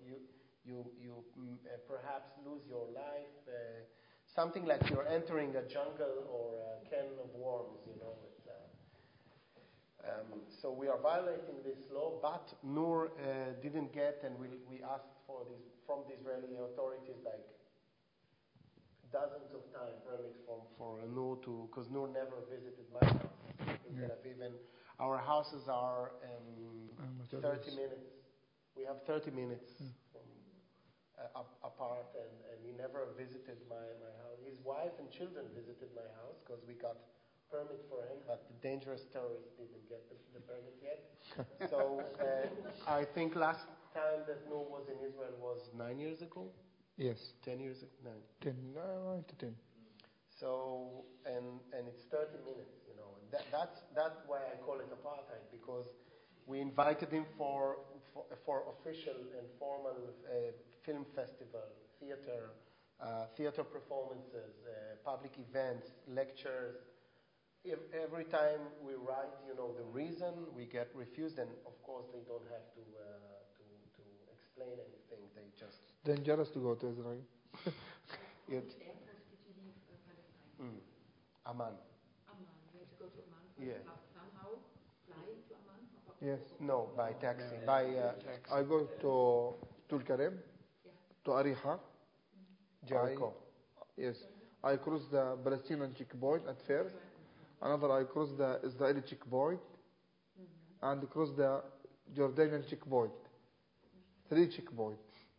perhaps lose your life. Something like you're entering a jungle or a can of worms, So we are violating this law, but Noor didn't get, and we asked for this from the Israeli authorities, like dozens of times, permit for Noor to, because Noor never visited my house in Tel Aviv, and our houses are 30 minutes. We have 30 minutes from, apart, and he never visited my house. His wife and children visited my house because we got permit for him, but the dangerous terrorists didn't get the permit yet. So I think last time that Noor was in Israel was 9 years ago. Yes. 10 years ago? 9. 10, 9 to 10. So, and it's 30 minutes, and that's why I call it apartheid, because we invited him for official and formal film festival, theater performances, public events, lectures. Every time we write, the reason, we get refused, and of course they don't have to explain anything. They just dangerous to go to Israel. Which airport did you leave Palestine? Amman. Amman. You had to go to Amman somehow fly to Amman? Yes. No, by taxi. I go to Tulkarem, to Ariha. Jericho. Yes. I cross the Palestinian checkpoint at first. Another, I cross the Israeli checkpoint, and cross the Jordanian checkpoint. 3 checkpoints.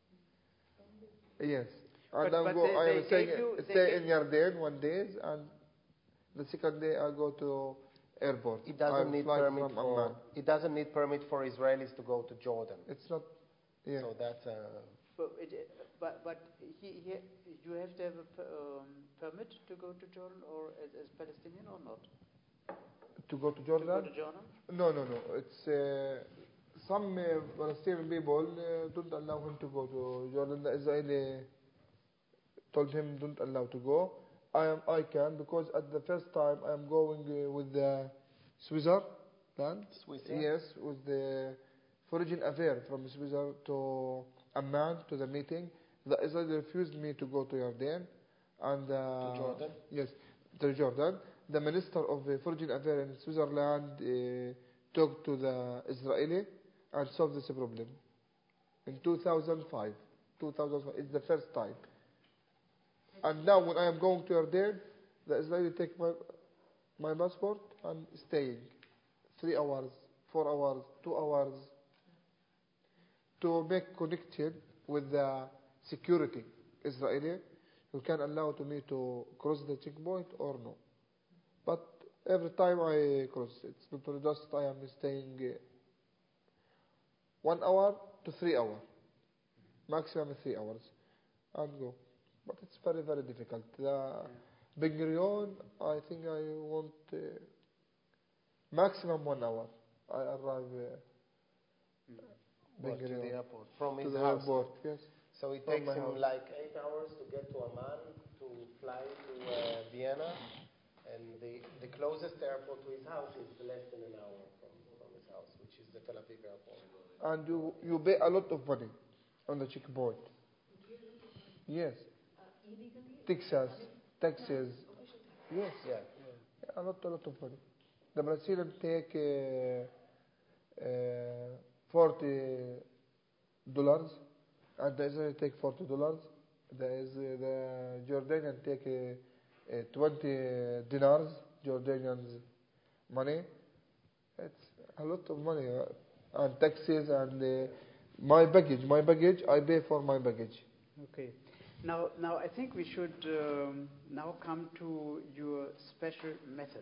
Yes. And I stay in Yarden 1 day, and the second day I go to airport. It doesn't need permit for Israelis to go to Jordan. It's not. Yeah. So that's But you have to have a permit to go to Jordan, or as Palestinian, or not? To go to Jordan? To go to Jordan? No. It's some Palestinian people don't allow him to go to Jordan. The Israeli told him don't allow to go. I can, because at the first time I am going with the Switzerland. Swiss, yes, with the foreign affair from Switzerland to Amman to the meeting. The Israel refused me to go to Jordan and to Jordan. Yes, to Jordan. The minister of foreign affairs in Switzerland talked to the Israeli and solved this problem. In 2005. 2005 is the first time. And now when I am going to Yarden, the Israeli take my passport and staying 3 hours, 4 hours, 2 hours to make connection with the security Israeli. You can allow to me to cross the checkpoint or no. But every time I cross, it's not just I am staying 1 hour to 3 hours, maximum 3 hours, and go. But it's very, very difficult. The Ben Gurion, I think I want maximum 1 hour. I arrive Ben To the Gurion. airport from To his the house. airport, yes. So it From takes my him house. like 8 hours to get to Amman, to fly to Vienna, and the closest airport to his house is less than an hour from his house, which is the Tel Aviv airport. And you pay a lot of money on the checkpoint. Yes. Texas, taxes. Yes. Yeah. A lot of money. The Brazilian take $40, and the Israeli take $40. The Jordanian take 20 dinars, Jordanians money. It's a lot of money, and taxes and my baggage. I pay for my baggage. Okay. Now I think we should now come to your special method.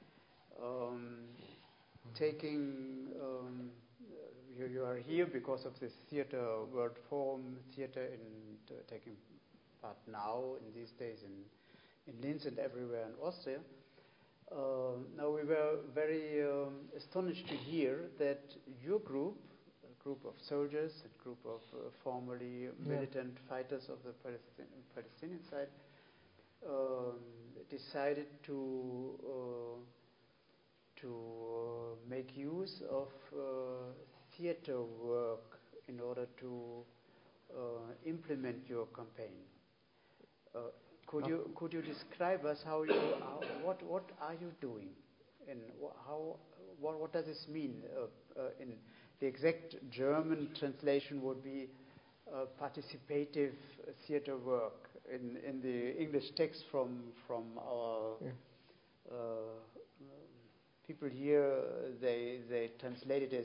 You are here because of this Theater World Forum Theater taking part now in these days in Linz and everywhere in Austria. Now we were very astonished to hear that your group, a group of soldiers, a group of formerly militant fighters of the Palestinian side, decided to make use of theater work in order to implement your campaign. Could you describe us what are you doing, and what does this mean? In the exact German translation would be participative theater work. In the English text from our people here, they translate it as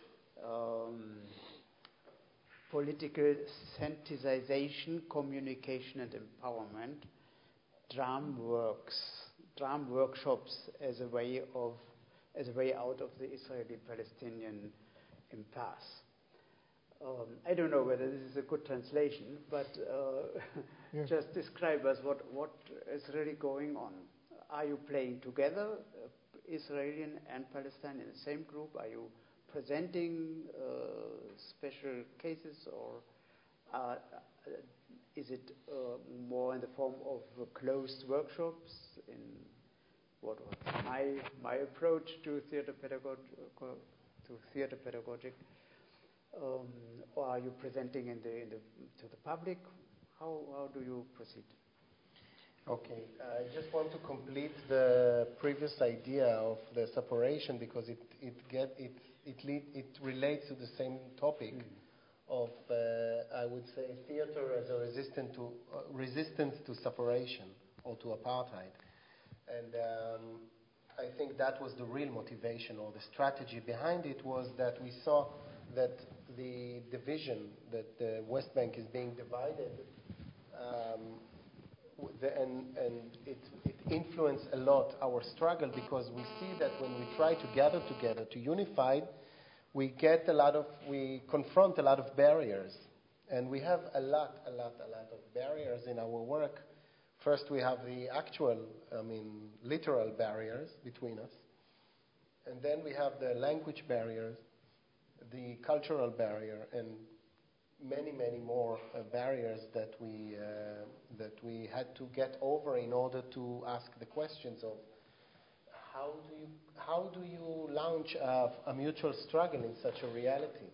political sensitization, communication and empowerment, drum workshops as a way out of the Israeli-Palestinian impasse. I don't know whether this is a good translation, but just describe us what is really going on. Are you playing together, Israeli and Palestine in the same group? Are you presenting special cases, or is it more in the form of closed workshops? In what was my approach to theater pedagogic, or are you presenting to the public? How do you proceed? Okay, I just want to complete the previous idea of the separation, because it relates to the same topic of I would say theater as a resistance to separation or to apartheid, and I think that was the real motivation, or the strategy behind it was that we saw that the division, that the West Bank is being divided. And it influenced a lot our struggle, because we see that when we try to gather together, to unify, we confront a lot of barriers. And we have a lot of barriers in our work. First, we have the literal barriers between us. And then we have the language barriers, the cultural barrier, and many more barriers that we had to get over in order to ask the questions of how do you launch a mutual struggle in such a reality.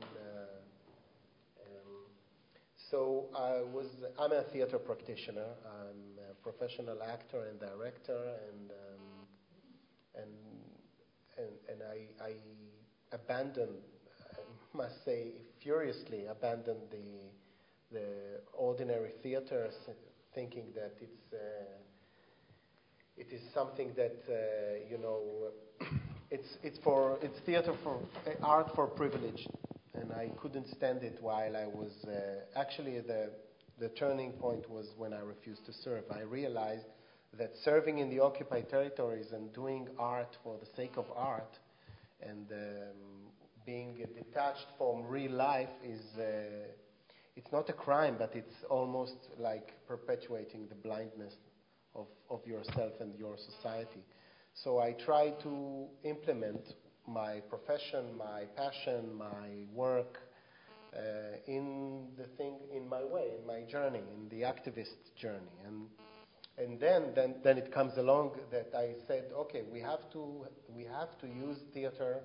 So I'm a theater practitioner. I'm a professional actor and director, and I abandoned, I must say, furiously abandoned the ordinary theater thinking that it is something that it's theater for art for privilege, and I couldn't stand it while I was actually the turning point was when I refused to serve. I realized that serving in the occupied territories and doing art for the sake of art and being detached from real life is it's not a crime, but it's almost like perpetuating the blindness of yourself and your society. So I try to implement my profession, my passion, my work in my way, in my journey, in the activist journey. And then it comes along that I said, okay, we have to use theater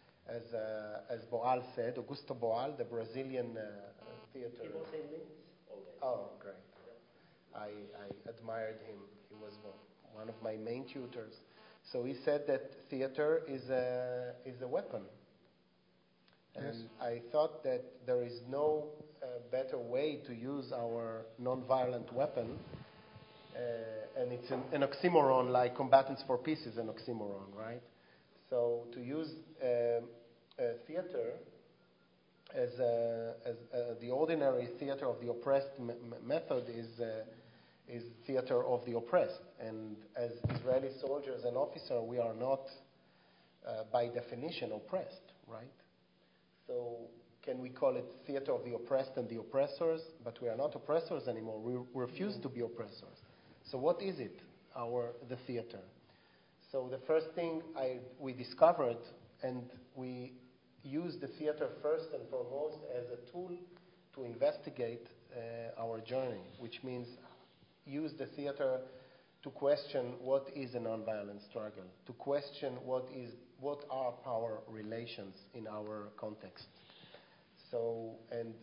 as Boal said, Augusto Boal, the Brazilian theater. He was in Linz already. Oh, great. I admired him. He was one of my main tutors. So he said that theater is a weapon. And Yes. I thought that there is no better way to use our non-violent weapon. And it's an oxymoron, like Combatants for Peace is an oxymoron, right? So to use theater as the ordinary theater of the oppressed method is theater of the oppressed. And as Israeli soldiers and officers, we are not, by definition, oppressed, right? So can we call it theater of the oppressed and the oppressors? But we are not oppressors anymore. We refuse to be oppressors. So what is it, the theater? So the first thing we discovered, and we used the theater first and foremost as a tool to investigate our journey, which means use the theater to question what is a nonviolent struggle, to question what are power relations in our context. So, and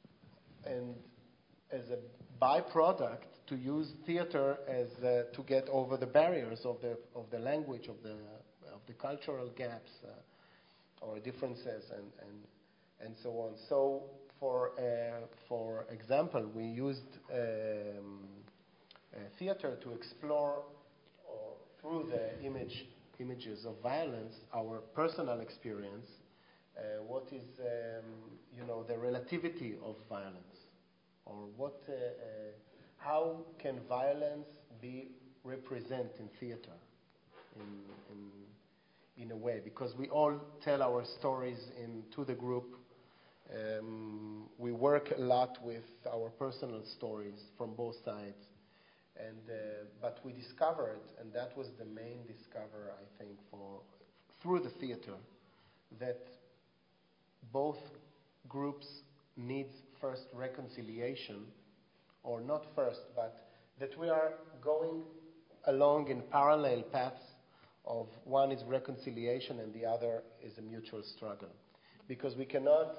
as a byproduct, to use theater as to get over the barriers of the language, of the cultural gaps or differences, and so on. So, for example, we used theater to explore, or through the images of violence, our personal experience. What is the relativity of violence, or how can violence be represented in theater in a way? Because we all tell our stories to the group. We work a lot with our personal stories from both sides, but we discovered, and that was the main discover, I think, through the theater, that both groups need first reconciliation, or not first, but that we are going along in parallel paths of one is reconciliation and the other is a mutual struggle. Because we cannot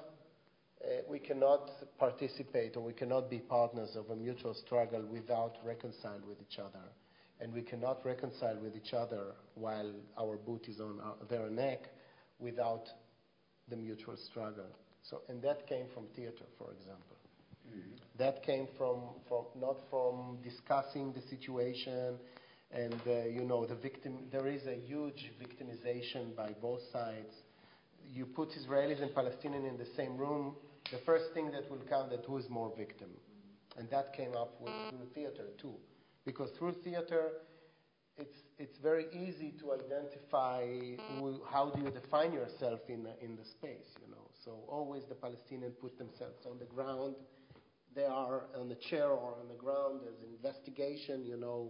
participate, or we cannot be partners of a mutual struggle without reconciling with each other. And we cannot reconcile with each other while our boot is on their neck without the mutual struggle. So, and that came from theater, for example. Mm-hmm. That came from not from discussing the situation and the victim. There is a huge victimization by both sides. You put Israelis and Palestinians in the same room, the first thing that will come that who is more victim, and that came up through theater too, because through theater, it's very easy to identify how do you define yourself in the space, So always the Palestinians put themselves on the ground. They are on the chair or on the ground as investigation,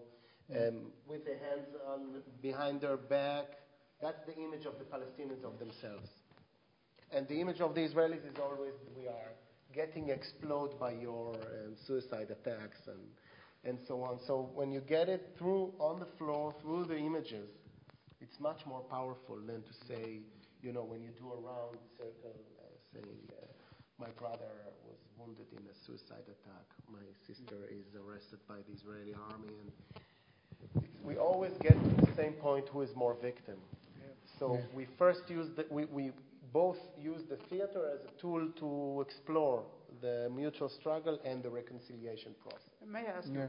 with their hands behind their back. That's the image of the Palestinians of themselves. And the image of the Israelis is always we are getting exploded by your suicide attacks and so on. So when you get it through on the floor, through the images, it's much more powerful than to say, when you do a round circle, saying, my brother was wounded in a suicide attack, my sister is arrested by the Israeli army, and we always get to the same point, who is more victim. Yeah. So we first we both use the theater as a tool to explore the mutual struggle and the reconciliation process. May I ask you,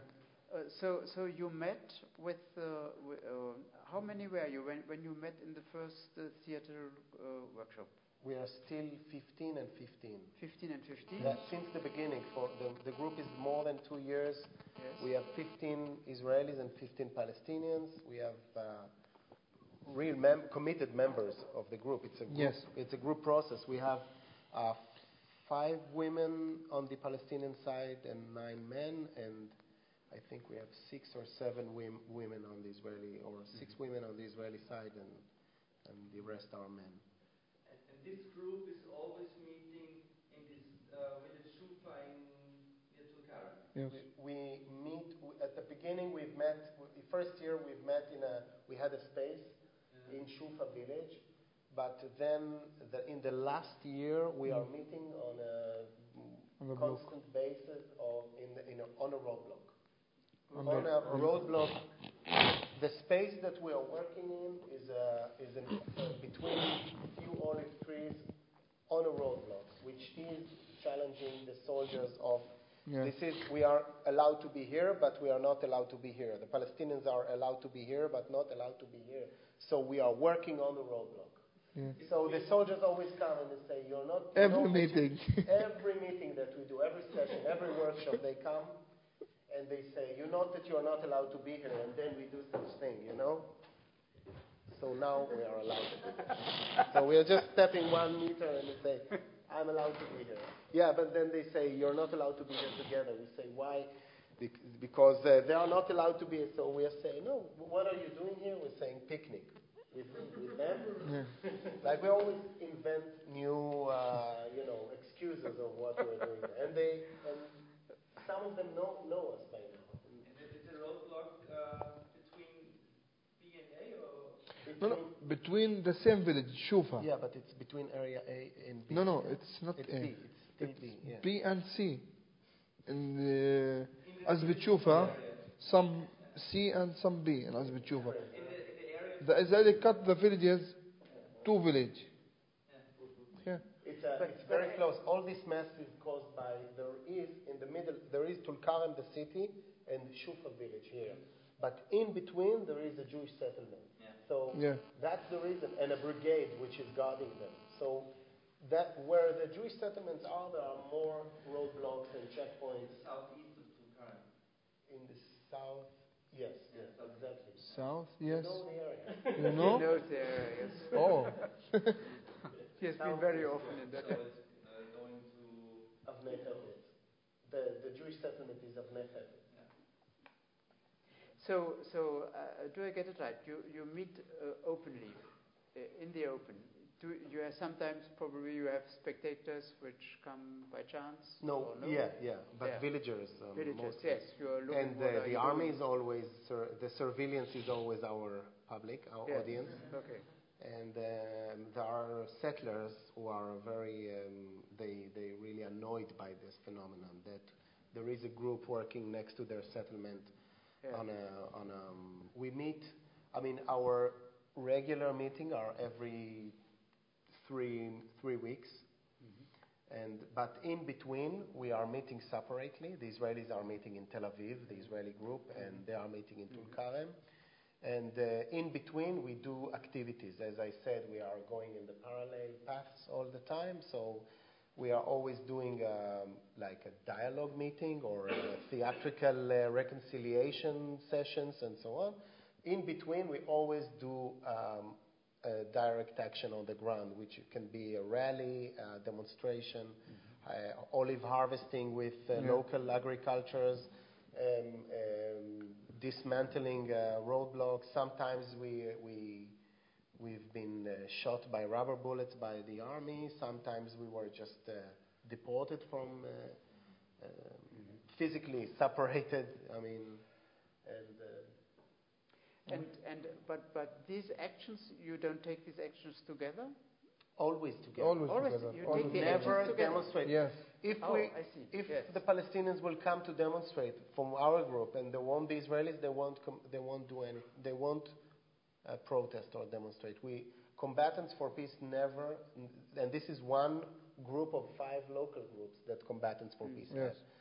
So you met with, how many were you when you met in the first theater workshop? We are still 15 and 15. 15 and 15? Since the beginning, for the group is more than 2 years. Yes. We have 15 Israelis and 15 Palestinians. We have real committed members of the group. It's a group, Yes. It's a group process. We have 5 women on the Palestinian side and 9 men, and I think we have 6 or 7 women on the Israeli, or 6 women on the Israeli side, and the rest are men. And this group is always meeting in this village Shufa near Tulkarem. Yes. We meet at the beginning. We've met. The first year we've met we had a space in Shufa village, but then in the last year we are meeting on a constant basis on a roadblock. On a roadblock, the space that we are working in is between few olive trees on a roadblock, which is challenging the soldiers of. Yeah. We are allowed to be here, but we are not allowed to be here. The Palestinians are allowed to be here, but not allowed to be here. So we are working on the roadblock. Yeah. So the soldiers always come and they say, "You're not." Every meeting. Every meeting that we do, every session, every workshop, they come and they say, "You know that you are not allowed to be here," and then we do such thing, So now we are allowed to be here. So we are just stepping 1 meter and they say, "I'm allowed to be here." Yeah, but then they say, "You're not allowed to be here together." We say, "Why?" Because they are not allowed to be here. So we are saying, "No, what are you doing here?" We're saying picnic with them. Yeah. Like we always invent new, excuses of what we're doing. And some of them know us by now. And is the roadblock between B and A or? No, between the same village, Shufa. Yeah, but it's between area A and B. No, it's not It's A. B. It's still B. Yeah. B and C. In Azbit Shufa, some C and some B in Azbit Shufa. The Israeli cut the villages, 2 villages. Yeah. It's very close. All this mess is caused by there is Tulkarem, the city, and Shufa village here. But in between, there is a Jewish settlement. Yeah. So Yeah. that's the reason, and a brigade which is guarding them. So that where the Jewish settlements are, there are more roadblocks and checkpoints. Southeast of Tulkarem. In the south, yes, exactly. South, yes. You know the area. You know? He knows the area, yes. Oh. He has been very often in that So area. it's going to. Avnei Hevet. The Jewish settlement is Avnei Hevet. So do I get it right? You meet openly, in the open. Do you have sometimes probably you have spectators which come by chance? No, or no? yeah, but Yeah. villagers. Villagers, mostly. yes. You are looking. And what are the you army doing? is always, the surveillance is always our public, our Yes. audience. Okay. And there are settlers who are very, they really annoyed by this phenomenon that there is a group working next to their settlement. Yeah. We meet. Our regular meeting are every 3 weeks. But in between, we are meeting separately. The Israelis are meeting in Tel Aviv, the Israeli group, and they are meeting in Tulkarem. And in between, we do activities. As I said, we are going in the parallel paths all the time. So we are always doing like a dialogue meeting or theatrical reconciliation sessions and so on. In between, we always do direct action on the ground, which can be a rally, a demonstration, olive harvesting with local agricultures, dismantling roadblocks. Sometimes we've been shot by rubber bullets by the army. Sometimes we were just deported from, physically separated. But these actions, you don't take these actions together? Always together. Always together. you Always take the together. actions Never together. demonstrate. Yes. If I see. if Yes. the Palestinians will come to demonstrate from our group, and they won't, the Israelis, they won't do any. They won't protest or demonstrate. We combatants for peace never, and this is one group of 5 local groups that combatants for peace Yes. have.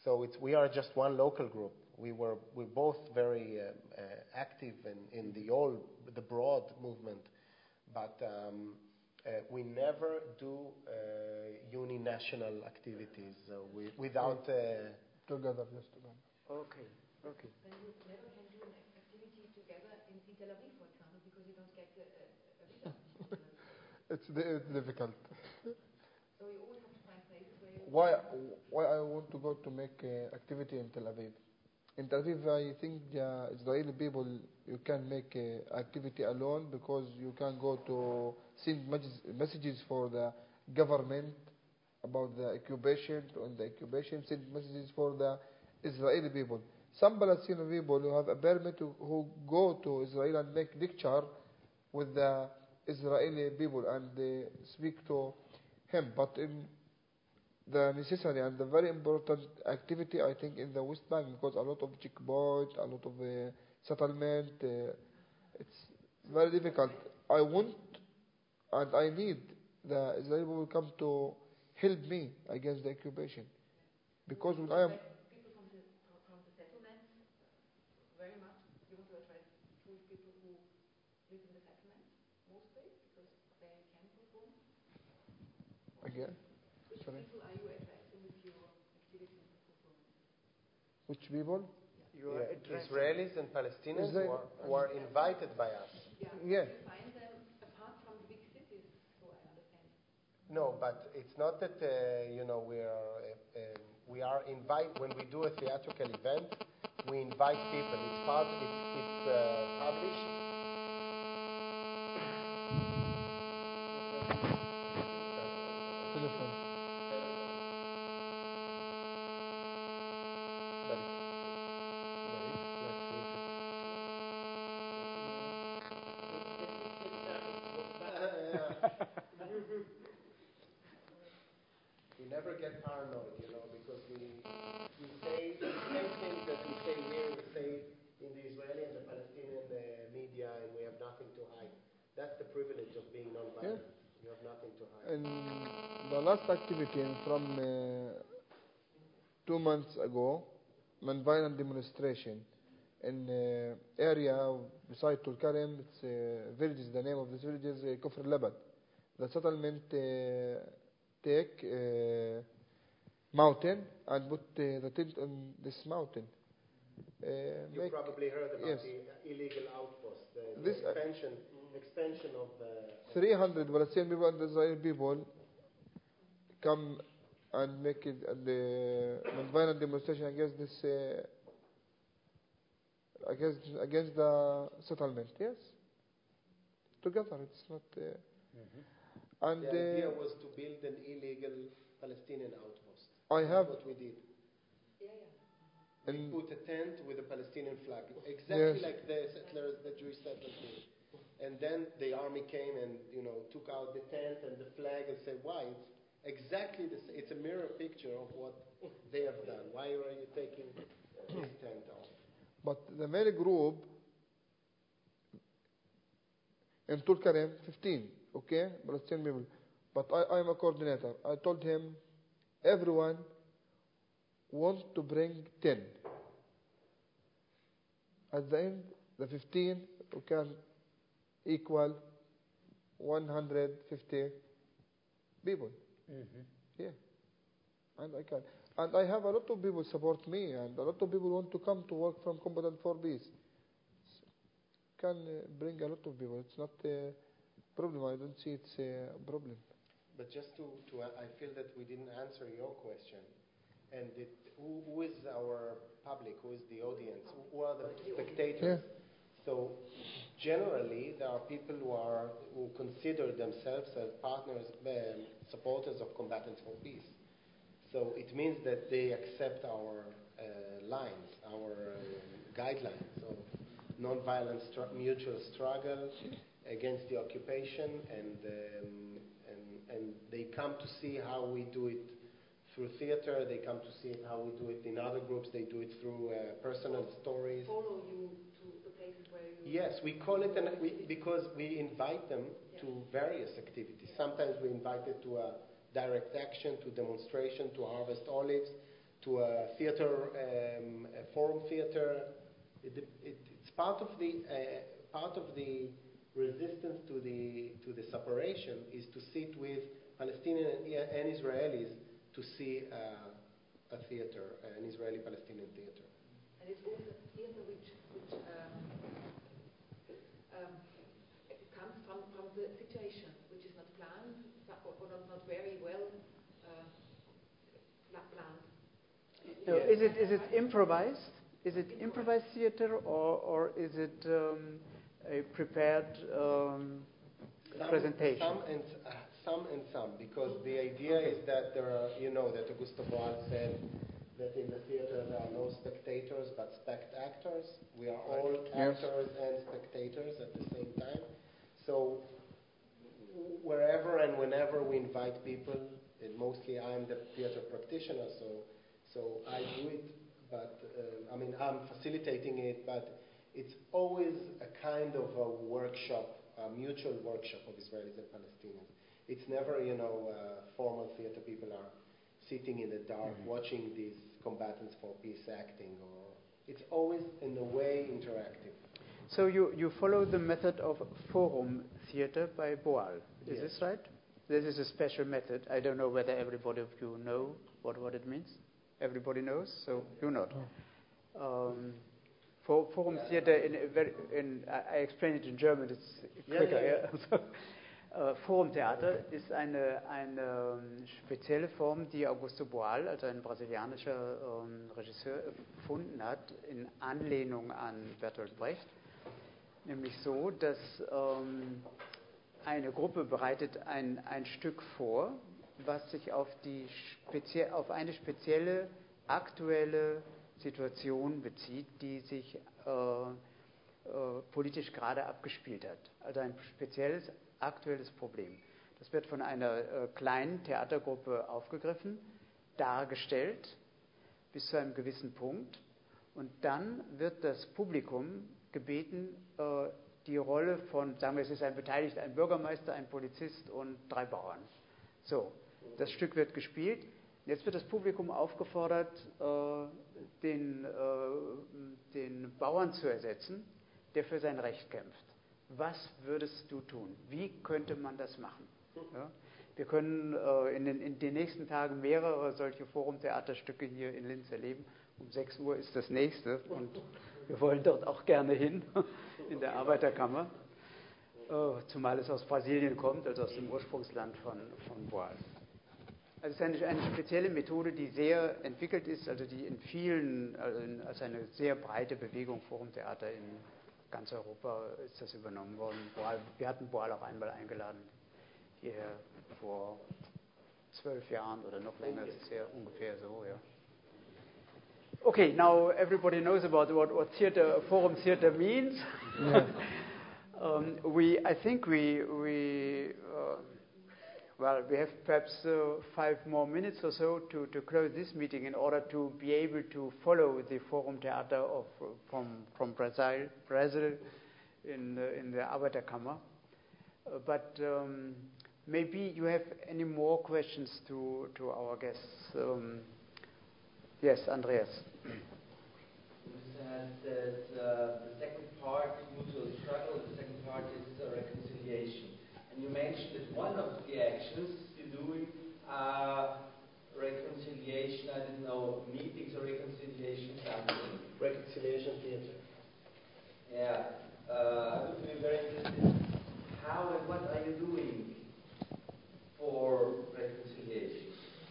So we are just one local group. We're both very active in the broad movement, but we never do uninational activities without. Together, just together. Okay. Then you never can do an activity together in Tel Aviv, for example, because you don't get a visa. It's difficult. So you always have to find places where you... Why I want to go to make activity in Tel Aviv? In Tel Aviv, I think the Israeli people, you can make activity alone because you can go to send messages for the government about the occupation, on the occupation, send messages for the Israeli people. Some Palestinian people who have a permit who go to Israel and make lecture with the Israeli people and they speak to him. But in the necessary and the very important activity, I think, in the West Bank, because a lot of checkpoint, a lot of settlement, it's very difficult. I want and I need the Israeli people come to help me against the occupation, because when I am People from the settlements, very much. You want to address Jewish people who live in the settlements, mostly, because they can perform. again, Which sorry, people are you addressing with your activities and performance? which people? You are addressing. Israelis and Palestinians who are invited by us. Yeah. You find them apart from the big cities, so I understand. No, but it's not that we are invite when we do a theatrical event. We invite people. It's published. Telephone. We never get paranoid, because we say the same things that we say here, we say in the Israeli and the Palestinian media, and we have nothing to hide. That's the privilege of being non-violent. You have nothing to hide. In the last activity from 2 months ago, non-violent demonstration in area beside Tulkarem. It's villages. The name of this village is Kufr Labad. The settlement take mountain and put the tent on this mountain. You probably heard about yes. the illegal outpost, the This, expansion of 300 Palestinian people and Israeli people come and make it non-violent demonstration against this against the settlement. Yes, together. It's not. And the idea was to build an illegal Palestinian outpost. I have. That's what we did. And We put a tent with a Palestinian flag, exactly yes. like the Jewish settlers did. And then the army came and took out the tent and the flag and said, "Why? It's exactly the same. It's a mirror picture of what they have done. Why are you taking this tent off?" But the main group in Tulkarem, 15, okay, Palestinian people. But I am a coordinator. I told him, everyone wants to bring 10. At the end, the 15 can equal 150 people. Yeah, and I can. And I have a lot of people support me, and a lot of people want to come to work from Combatant for Peace. Can bring a lot of people. It's not a problem. I don't see it's a problem. But just I feel that we didn't answer your question. And who is our public? Who is the audience? Who are the spectators? Yeah. So generally, there are people who consider themselves as partners, supporters of Combatants for Peace. So it means that they accept our lines, our guidelines of non-violent mutual struggle against the occupation, and they come to see how we do it through theater. They come to see how we do it in other groups. They do it through personal stories. Follow you to the places where you... Yes, we call it because we invite them to various activities. Sometimes we invite them to a direct action, to demonstration, to harvest olives. to a theater, a forum theater. It's part of the resistance to the separation is to sit with Palestinians and Israelis to see a theater, an Israeli-Palestinian theater. And it's also a theater which comes from the situation, which is not planned or not very well planned. Is it improvised? Is it improvised theater, or is it a prepared presentation? Some and some, because the idea is that there are, that Augusto Boal said that in the theater there are no spectators but spect-actors. We are all actors and spectators at the same time. So wherever and whenever we invite people, and mostly I'm the theater practitioner, so I do it, but I'm facilitating it, but it's always a kind of a workshop, a mutual workshop of Israelis and Palestinians. It's never, formal theater. People are sitting in the dark watching these combatants for peace acting, or it's always in a way interactive. So you follow the method of forum theater by Boal, is this right? This is a special method. I don't know whether everybody of you know what it means. Everybody knows, so you not. Forum theater I explain it in German. It's quicker. Forumtheater ist eine spezielle Form, die Augusto Boal, also ein brasilianischer Regisseur, erfunden hat in Anlehnung an Bertolt Brecht. Nämlich so, dass eine Gruppe bereitet ein Stück vor, was sich auf eine spezielle aktuelle Situation bezieht, die sich politisch gerade abgespielt hat. Also ein spezielles aktuelles Problem. Das wird von einer kleinen Theatergruppe aufgegriffen, dargestellt bis zu einem gewissen Punkt, und dann wird das Publikum gebeten, die Rolle von, sagen wir, es ist ein Beteiligter, ein Bürgermeister, ein Polizist und 3 Bauern. So, das Stück wird gespielt. Jetzt wird das Publikum aufgefordert, den Bauern zu ersetzen, der für sein Recht kämpft. Was würdest du tun? Wie könnte man das machen? Ja? Wir können in den nächsten Tagen mehrere solche Forumtheaterstücke hier in Linz erleben. Um 6 Uhr ist das nächste und wir wollen dort auch gerne hin, in der Arbeiterkammer. Zumal es aus Brasilien kommt, also aus dem Ursprungsland von Boal. Also es ist eine spezielle Methode, die sehr entwickelt ist, also die in vielen, als eine sehr breite Bewegung, Forumtheater in ganz Europa ist das übernommen worden. Wir hatten Boal auch einmal eingeladen, hierher vor 12 Jahren oder noch länger, das ist ja ungefähr so, ja. Okay, now everybody knows about what forum theater means. Yeah. I think we have perhaps 5 more minutes or so to close this meeting in order to be able to follow the Forum Theater from Brazil in the Arbeiterkammer. But maybe you have any more questions to our guests. Yes, Andreas. You said that the second part is mutual struggle, the second part is reconciliation. And you mentioned that one of the actions you're doing are reconciliation, I don't know, meetings or reconciliation something. Reconciliation theater. Yeah. I would be very interested. How and what are you doing for reconciliation?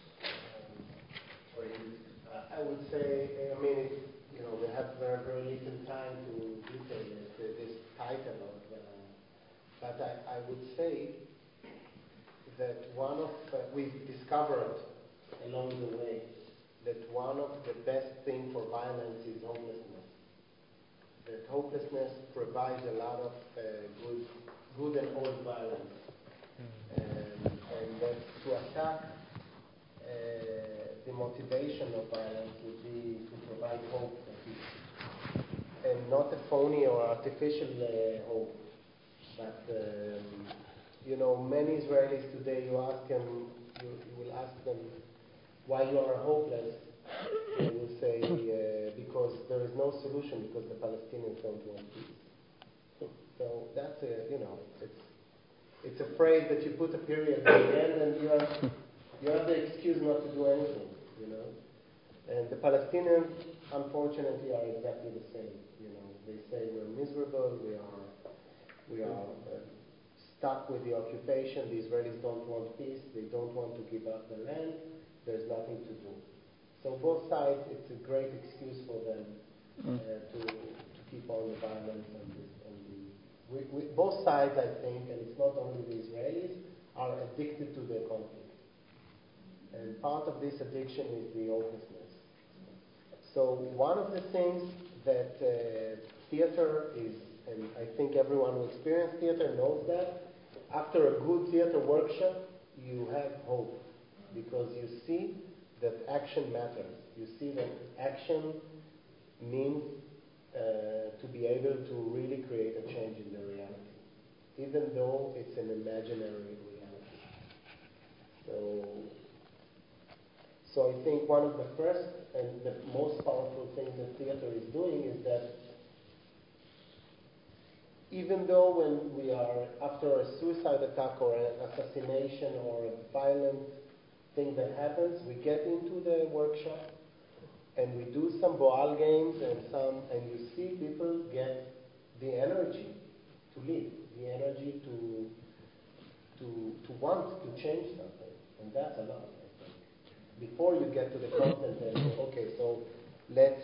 I would say, we have very, very little time to detail this title but I would say that we've discovered along the way that one of the best things for violence is hopelessness. That hopelessness provides a lot of good and old violence. And that to attack the motivation of violence would be to provide hope for people. And not a phony or artificial hope. But, many Israelis today, you will ask them why you are hopeless, They will say because there is no solution because the Palestinians don't want peace. So that's it's a phrase that you put a period at the end and you have the excuse not to do anything, you know. And the Palestinians, unfortunately, are exactly the same. You know, they say we're miserable, we are stuck with the occupation. The Israelis don't want peace. They don't want to give up the land. There's nothing to do. So both sides, it's a great excuse for them to keep on the violence both sides, I think, and it's not only the Israelis, are addicted to the conflict. And part of this addiction is the hopelessness. So one of the things that theater is, and I think everyone who experienced theater knows that, after a good theater workshop, you have hope because you see that action matters. You see that action means to be able to really create a change in the reality, even though it's an imaginary reality. So I think one of the first and the most powerful things that theater is doing is that even though when we are after a suicide attack or an assassination or a violent thing that happens, we get into the workshop and we do some Boal games and you see people get the energy to live, the energy to want to change something, and that's a lot, I think. Before you get to the content and say, okay, so let's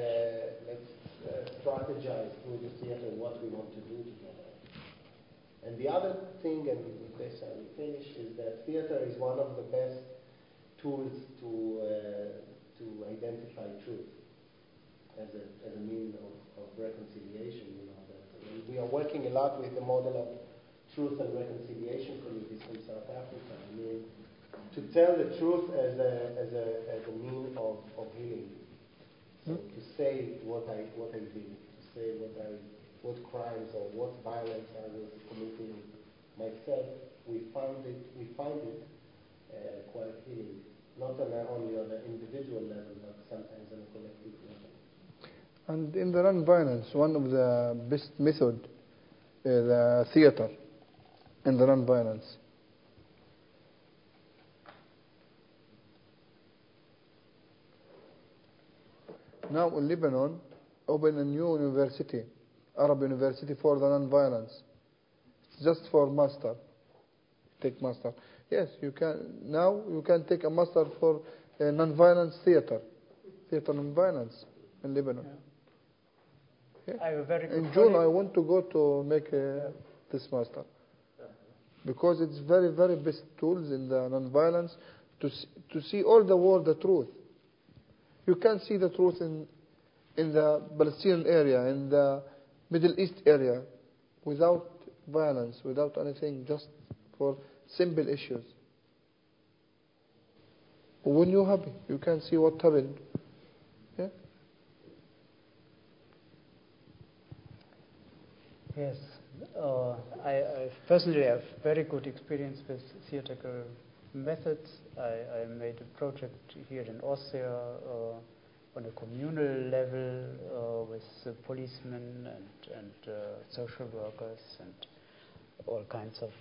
strategize through the theater what we want to do together. And the other thing, and with this I will finish, is that theater is one of the best tools to identify truth as a means of reconciliation. You know, that we are working a lot with the model of truth and reconciliation committees from South Africa. I mean, to tell the truth as a means of healing. So to say what I did, to say what crimes or what violence I was committing myself, we find it quite healing. Not only on an individual level, but sometimes on a collective level. And in the non-violence, one of the best method is the theater in the non-violence. Now in Lebanon, open a new university, Arab University for the non-violence. It's just for master. Take master. Yes, you can. Now you can take a master for non-violence theater non-violence in Lebanon. Yeah. I have a very good in June, I want to go to make this master because it's very, very best tools in the non-violence to see all the world the truth. You can see the truth in the Palestinian area, in the Middle East area, without violence, without anything, just for simple issues. When you're happy, you can see what happened. Yeah? Yes. I personally have very good experience with theatrical methods. I made a project here in Austria on a communal level with policemen and social workers and all kinds of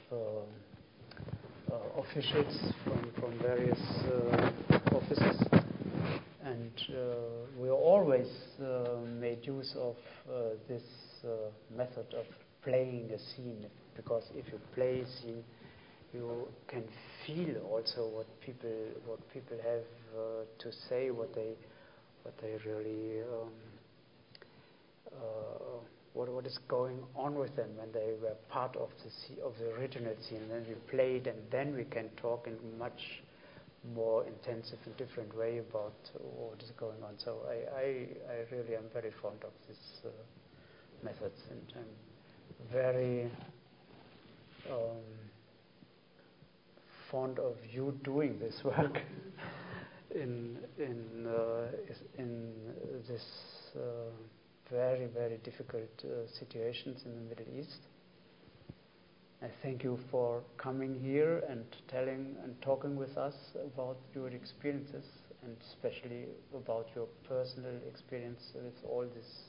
officials from various offices, and we always made use of this method of playing a scene, because if you play a scene, you can feel also what people have to say, what they really what is going on with them when they were part of the original scene. And then we played, and then we can talk in much more intensive and different way about what is going on. So I really am very fond of this methods, and I'm very fond of you doing this work in this very, very difficult situations in the Middle East. I thank you for coming here and telling and talking with us about your experiences and especially about your personal experience with all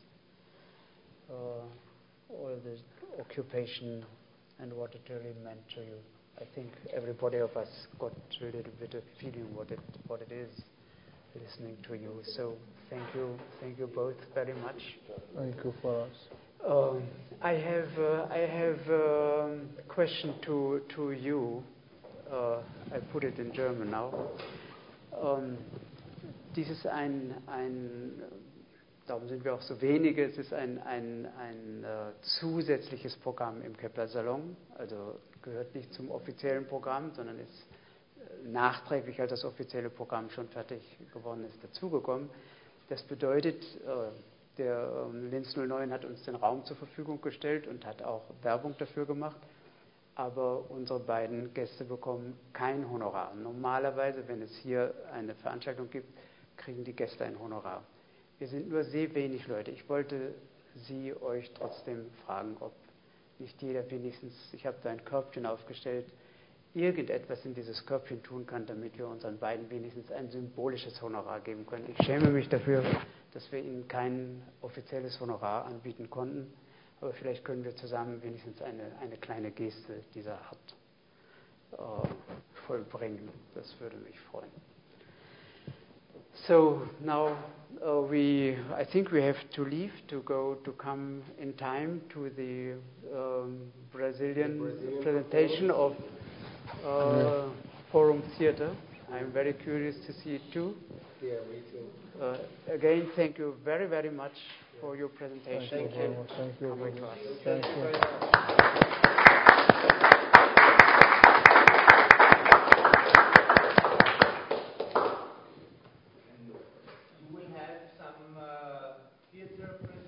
this occupation and what it really meant to you. I think everybody of us got a little bit of feeling what it is listening to you. So thank you both very much. Thank you for us. I have a question to you. I put it in German now. Dies ist darum sind wir auch so wenige, es ist ein zusätzliches Programm im Kepler Salon, also gehört nicht zum offiziellen Programm, sondern ist nachträglich, als das offizielle Programm schon fertig geworden ist, dazugekommen. Das bedeutet, der Linz 09 hat uns den Raum zur Verfügung gestellt und hat auch Werbung dafür gemacht, aber unsere beiden Gäste bekommen kein Honorar. Normalerweise, wenn es hier eine Veranstaltung gibt, kriegen die Gäste ein Honorar. Wir sind nur sehr wenig Leute. Ich wollte euch trotzdem fragen, ob nicht jeder wenigstens, ich habe da ein Körbchen aufgestellt, irgendetwas in dieses Körbchen tun kann, damit wir unseren beiden wenigstens ein symbolisches Honorar geben können. Ich schäme mich dafür, dass wir ihnen kein offizielles Honorar anbieten konnten, aber vielleicht können wir zusammen wenigstens eine kleine Geste dieser Art vollbringen. Das würde mich freuen. So now I think we have to leave to come in time to the Brazilian presentation of Forum Theater. I'm very curious to see it too. Yeah, me too. Again, thank you very, very much for your presentation. Thank you. Coming to us. Thank you.